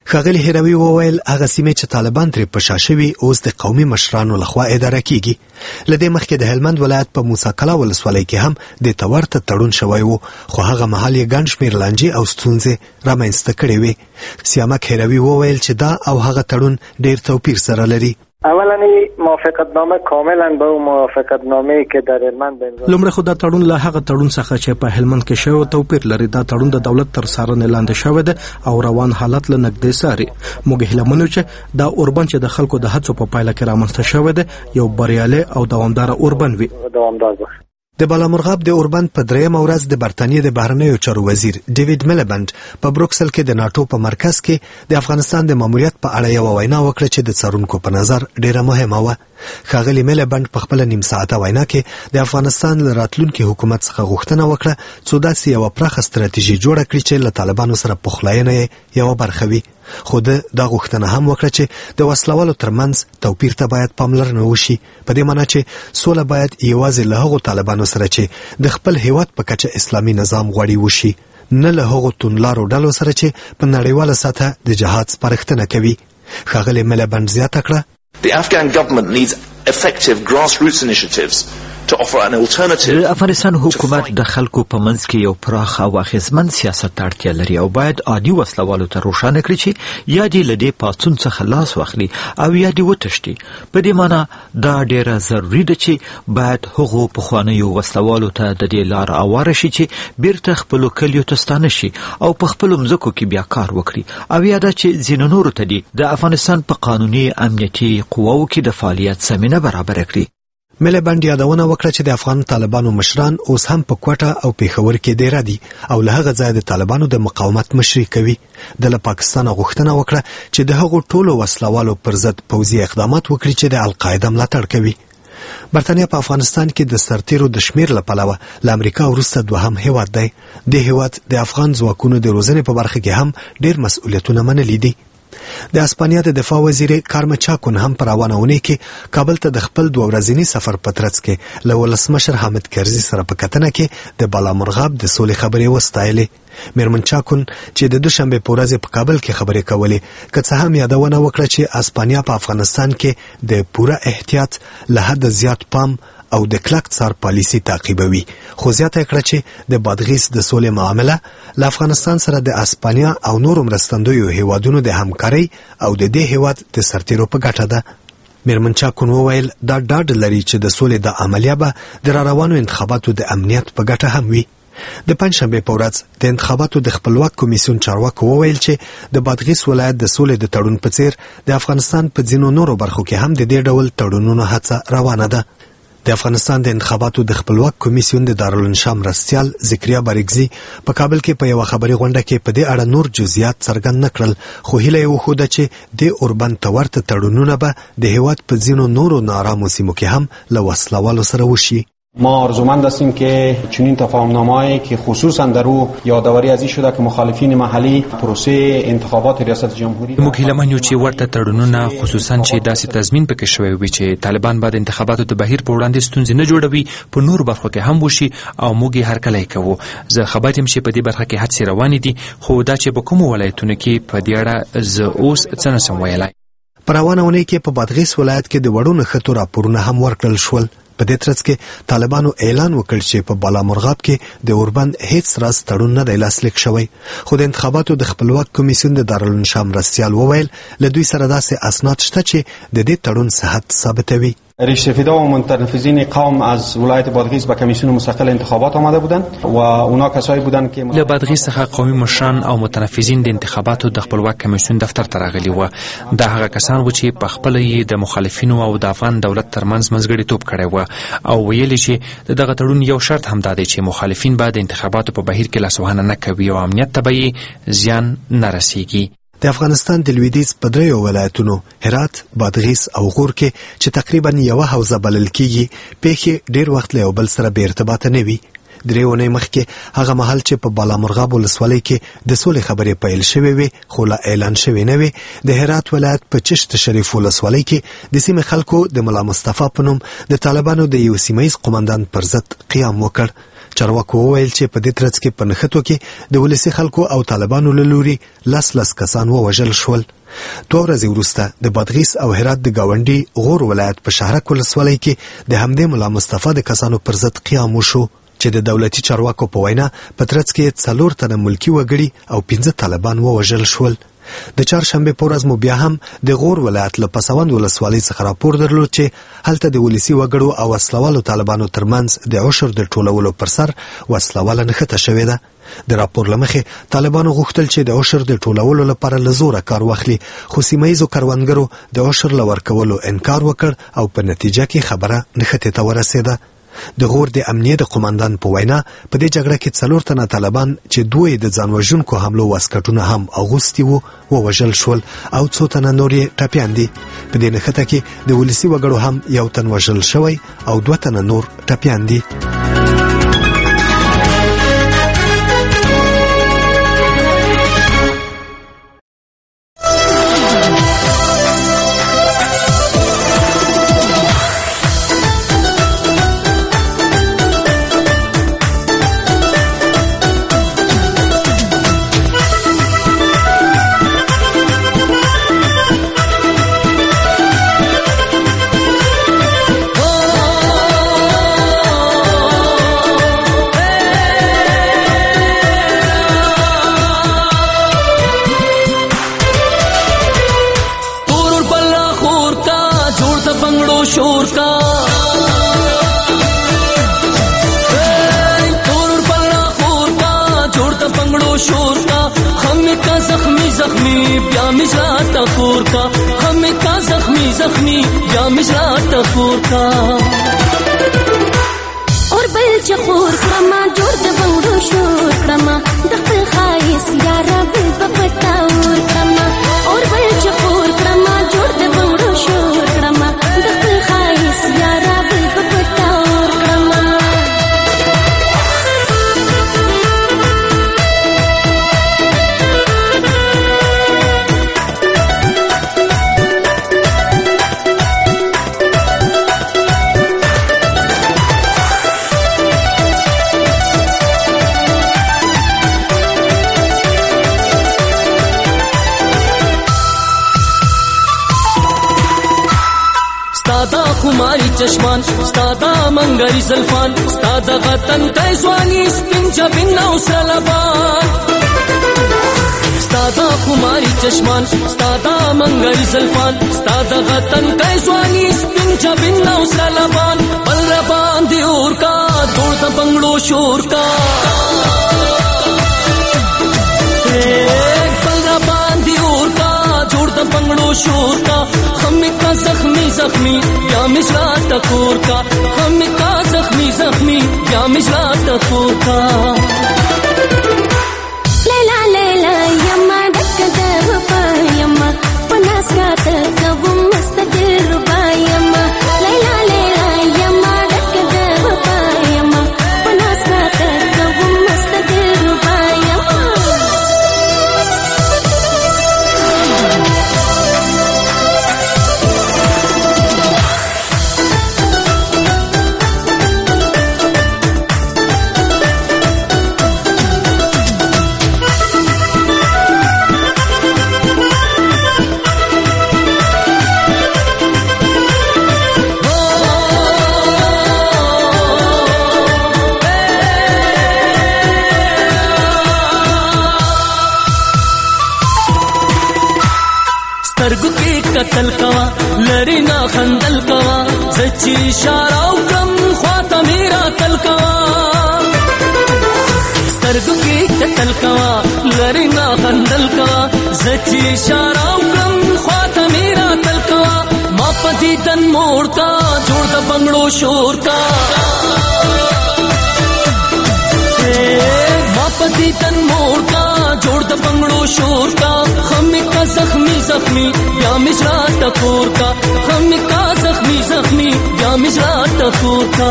ښاغلي هروي وویل هغه سیمې چې طالبان ترې په شا شوي اوس د قومي مشرانو لخوا اداره کیږي. له دې مخکې د هلمند ولایت په موسی کلا ولسوالۍ کې هم د ته ورته تړون شوی و، خو هغه مهال یې ګڼ شمېر لانجې او ستونزې رامنځته کړې وې. سیامک هروي وویل چې دا او هغه تړون ډېر توپیر سره لري. اولا موافقت نامه کاملا به اون موافقت نامه‌ای که در هلمند امضا لومړی خو دا تړون له هغه تړون څخه چې په هلمند کې شوی توپیر لري. دا تړون د دولت تر څارنې لاندې شوی دی او روان حالت له نږدې څاري. موږ هیله منو چې دا اوربند چې د خلکو د هڅو په پایله کې رامنځته شوی دی یو بریالی او دوامداره اوربند وي. دوامدار باشه. د بالامرغاب د اوربند په درېیمه ورځ د برتانیې د بهرنیو چارو وزیر ډیوډ میلبند په بروکسل کې د ناټو په مرکز کې د افغانستان د ماموریت په اړه یوه وینا وکړه چې د څارونکو په نظر ډیره مهمه وه. ښاغلي میلبند په خپله نیم ساعته وینا کې د افغانستان له راتلونکي حکومت څخه غوښتنه وکړه څو داسې یوه پراخه ستراتیژي جوړه کړي چې له طالبانو سره پخلاینه یې یوه برخه وي. خو ده دا غوښتنه هم وکړه چې د وسلوالو ترمنځ توپیر ته باید پاملرنه وشي، په دې معنی چې سوله باید یوازې له هغو طالبانو سره چې د خپل هیواد په کچه اسلامي نظام غواړي وشي، نه له هغو توندلارو ډلو سره چې په نړیواله سطحه د جهاد سپارښتنه کوي. ښاغلي میلبند زیاته کړه The Afghan government needs effective grassroots initiatives to offer an alternative. د افغانستان حکومت د خلکو په منځ کې یو پراخ او اغیزمن سیاست ته اړتیا لري او باید عادي وسلوالو ته روښانه کړي چې یا دې له دې پاڅون څخه لاس واخلي او یا دې وتښتي. په دې معنی دا ډیره ضروري ده چې باید هغو پخوانیو وسلوالو ته د دې لار اواره شي چې بیرته خپلو کلیو ته ستانه شي او په خپلو مځکو کې بیا کار وکړي، او یا دا چې ځینو نورو ته دې د افغانستان په قانوني امنیتي قواو کې د فعالیت زمینه برابره کړي. میلبند یادونه وکړه چې د افغان طالبانو مشران اوس هم په کوټه او پیښور کې ډیره دي او له هغه ځایه د طالبانو د مقاومت مشري کوي. د له پاکستان غوښتنه وکړه چې د هغو ټولو وسلوالو پر ضد پوځي اقدامات وکړي چې د القاعده ملاتړ کوي. برتانیا په افغانستان کې د سرتیرو د شمیر له پلوه له امریکا وروسته دوهم هیواد دی. د هیواد د افغان ځواکونو د روزنې په برخه کې هم ډیر مسؤلیتونه منلي دي. د اسپانیا د دفاع وزیر کارمه چاکون هم پر روانه اونۍ کې کابل ته د خپل دوه ورځني سفر په ترڅ کې له ولسمشر حامد کرزي سره په کتنه کې د بالامرغاب د سولې خبرې وستایلې. میرمن چاکون چې د دوشنبه په ورځ په کابل کې خبرې کولې، که څه هم یادونه وکړه چې اسپانیا په افغانستان کې د پوره احتیاط له حد زیات پام او د کلک څار پالیسي تعقیبوي، خو زیاته کړه چې د بادغیس د سولې معامله له افغانستان سره د اسپانیا او نورو مرستندویو هیوادونو د همکارۍ او د دې هیواد د سرتیرو په ګټه ده. میرمن چاکون وویل دا ډاډ لري چې د سولې د عملیه به د راروانو انتخاباتو د امنیت په ګټه هم وي. د پنځشنبه په ورځ د انتخاباتو د خپلواک کمیسیون چارواکو وویل چې د بادغیس ولایت د سولې د تړون په څیر د افغانستان په ځینو نورو برخو کې هم د دې ډول تړونونو هڅه روانه ده. د افغانستان د انتخاباتو د خپلواک کمیسیون د دارالانشا مرستیال ذکریا بارګزي په کابل کې په یوه خبري غونډه کې په دې اړه نور جزئیات څرګند نه کړل، خو هیله یې وښوده چې د اوربند ته ورته تړونونه به د هیواد په ځینو نورو ناارامو سیمو کې هم له وسلوالو سره وشي. ما آرزومند هستیم که چنین تفاهمنامه‌ای که خصوصا در او یادآوری از این شده که مخالفین محلی پروسه انتخابات ریاست جمهوری موږ هیله من یو چې ورته تړونونه خصوصا چې داسې تضمین پکې شوی وي چې طالبان بعد انتخاباتو د بهیر په وړاندې ستونزې نه جوړوي په نور برخو کې هم وشي او موږ یې هرکلی کوو. زه خبر یم چې په دې برخه کې هڅې روانې دي، خو دا چې په کومو ولایتونو کې په دې اړه زه اوس څه نشم ویلی. په روانه اونۍ کې په بادغیس ولایت کې د وړو نښتو راپورونه هم ورکړل شول. په دې ترڅ کې طالبانو اعلان وکړ چې په بالامرغاب کې د اوربند هیڅ راز تړون نه دی لاسلیک شوی، خو د انتخاباتو د خپلواک کمیسیون د دارالانشا مرستیال وویل له دوی سره داسې اسناد شته چې د دې تړون صحت ثابتوي. ریش سفیدا و متنفذین قوم از ولایت بادغیس به کمیسیون مستقل انتخابات آمده بودند و اونا کسایی بودند که له بادغیس څخه قومي مشران او متنفذین د انتخاباتو د خپلواک کمیسیون دفتر ته راغلي و. دا هغه کسان و چې په خپل یې د مخالفینو او د افغان دولت ترمنځ منځګړیتوب کړی و او ویلي چې دغه تړون یو شرط هم دا دی چې مخالفین به د انتخاباتو په بهیر کې لاسوهنه نه کوي او امنیت ته به زیان نه رسیږي. د افغانستان د لویدیځ په دریو ولایتونو هرات، بادغیس او غور کې چې تقریبا یوه حوزه بلل کیږي پیښې ډیر وخت له یو بل سره بې ارتباطه نه وي. درې اونۍ مخکې هغه مهال چې په بالامرغاب ولسوالۍ کې د سولې خبرې پیل شوې وې خو لا اعلان شوې نه وې، د هرات ولایت په چشت شریف ولسوالۍ کې د سیمې خلکو د ملا مصطفی په نوم د طالبانو د یو سیمه ییز قومندان پر ضد قیام وکړ. چارواکو وویل چې په دې ترڅ کې په نښتو کې د ولسي خلکو او طالبانو له لوري لس لس کسان ووژل شول. دوه ورځې وروسته د بادغیس او هرات د ګاونډي غور ولایت په شهرک ولسوالۍ کې د همدې ملا مصطفی د کسانو پر ضد قیام وشو چې د دولتي چارواکو په وینا په ترڅ کې څلور تنه ملکی وګړي او پنځه طالبان ووژل شول. د چهارشنبه په ورځ مو بیا هم د غور ولایت له پسوند ولسوالۍ څخه راپور درلود چې هلته د ولسي وګړو او وسلوالو طالبانو ترمنځ د عشر د ټولولو پر سر وسلواله نښته شوې ده. د راپور له مخې طالبانو غوښتل چې د عشر د ټولولو لپاره له زوره کار واخلي، خو سیمه ییزو کروندګرو د عشر له ورکولو انکار وکړ او په نتیجه کې خبره نښتې ته ورسېده. د غور د امنیه د قومندان په وینا په دې جګړه کې څلور تنه طالبان چې دوی د ځان وژونکو حملو واسکټونه هم اغوستي وو ووژل شول او څو تنه نور یې ټپیان دي. په دې نښته کې د ولسي وګړو هم یو تن وژل شوی او دوه تنه نور ټپیان دي. چشمان ستادا منګری زلفان ستادا غتن کای ځواني سپین جبین او سلبان ستادا خماري چشمان ستادا منګری زلفان ستادا غتن کای ځواني سپین جبین او سلبان بل ربان دی اور کا توڑ د بنگړو شور کا بل ربان دی اور کا جوړ د بنگړو شور کا हम का जख्मी जख्मी या मिश्रा टकोर का हम का जख्मी जख्मी या मिश्रा टकोर का लैला लैला यम्मा डक दव पयम्मा पनास का तब मस्तदिल रुबा यम्मा लैला लैला यम्मा डक दव पयम्मा पनास का तब मस्तदिल रुबा यम्मा قتل کوا لری نا خندل کوا زچی اشاره وکم خواته میرا تل کوا سترګو کې قتل کوا لری نا خندل کوا زچی اشاره وکم خواته میرا تل کوا ما پدی تن موړ کا جوړ د بنگړو شور کا ما پدی تن موړ کا جوړ د بنگړو شور کا हम का जख्मी जख्मी या मिश्रा टकोर का हम का जख्मी जख्मी या मिश्रा टकोर का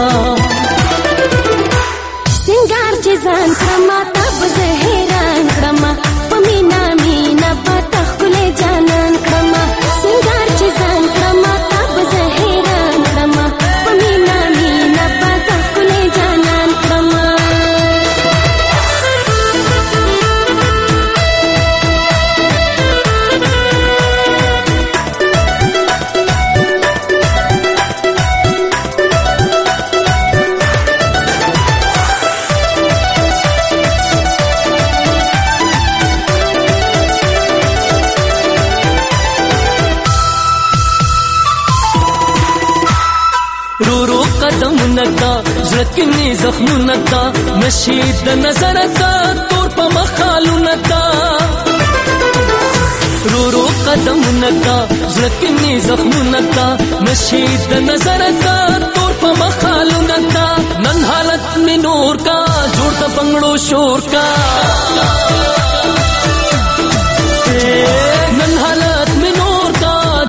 सिंगार जजान कमा तब जहेरान कमा पमीना मीना पता खुले जानन कमा सिंगार जजान कमा तब जहेरान कमा पमीना मीना पता खुले जानन कमा نتا زړه زخمو نتا نشید د نظر تا تور په مخالو نتا رو رو قدم نتا زړه زخمو نتا نشید د نظر تا تور په مخالو نتا نن حالت می نور کا جوړ د بنگړو شور کا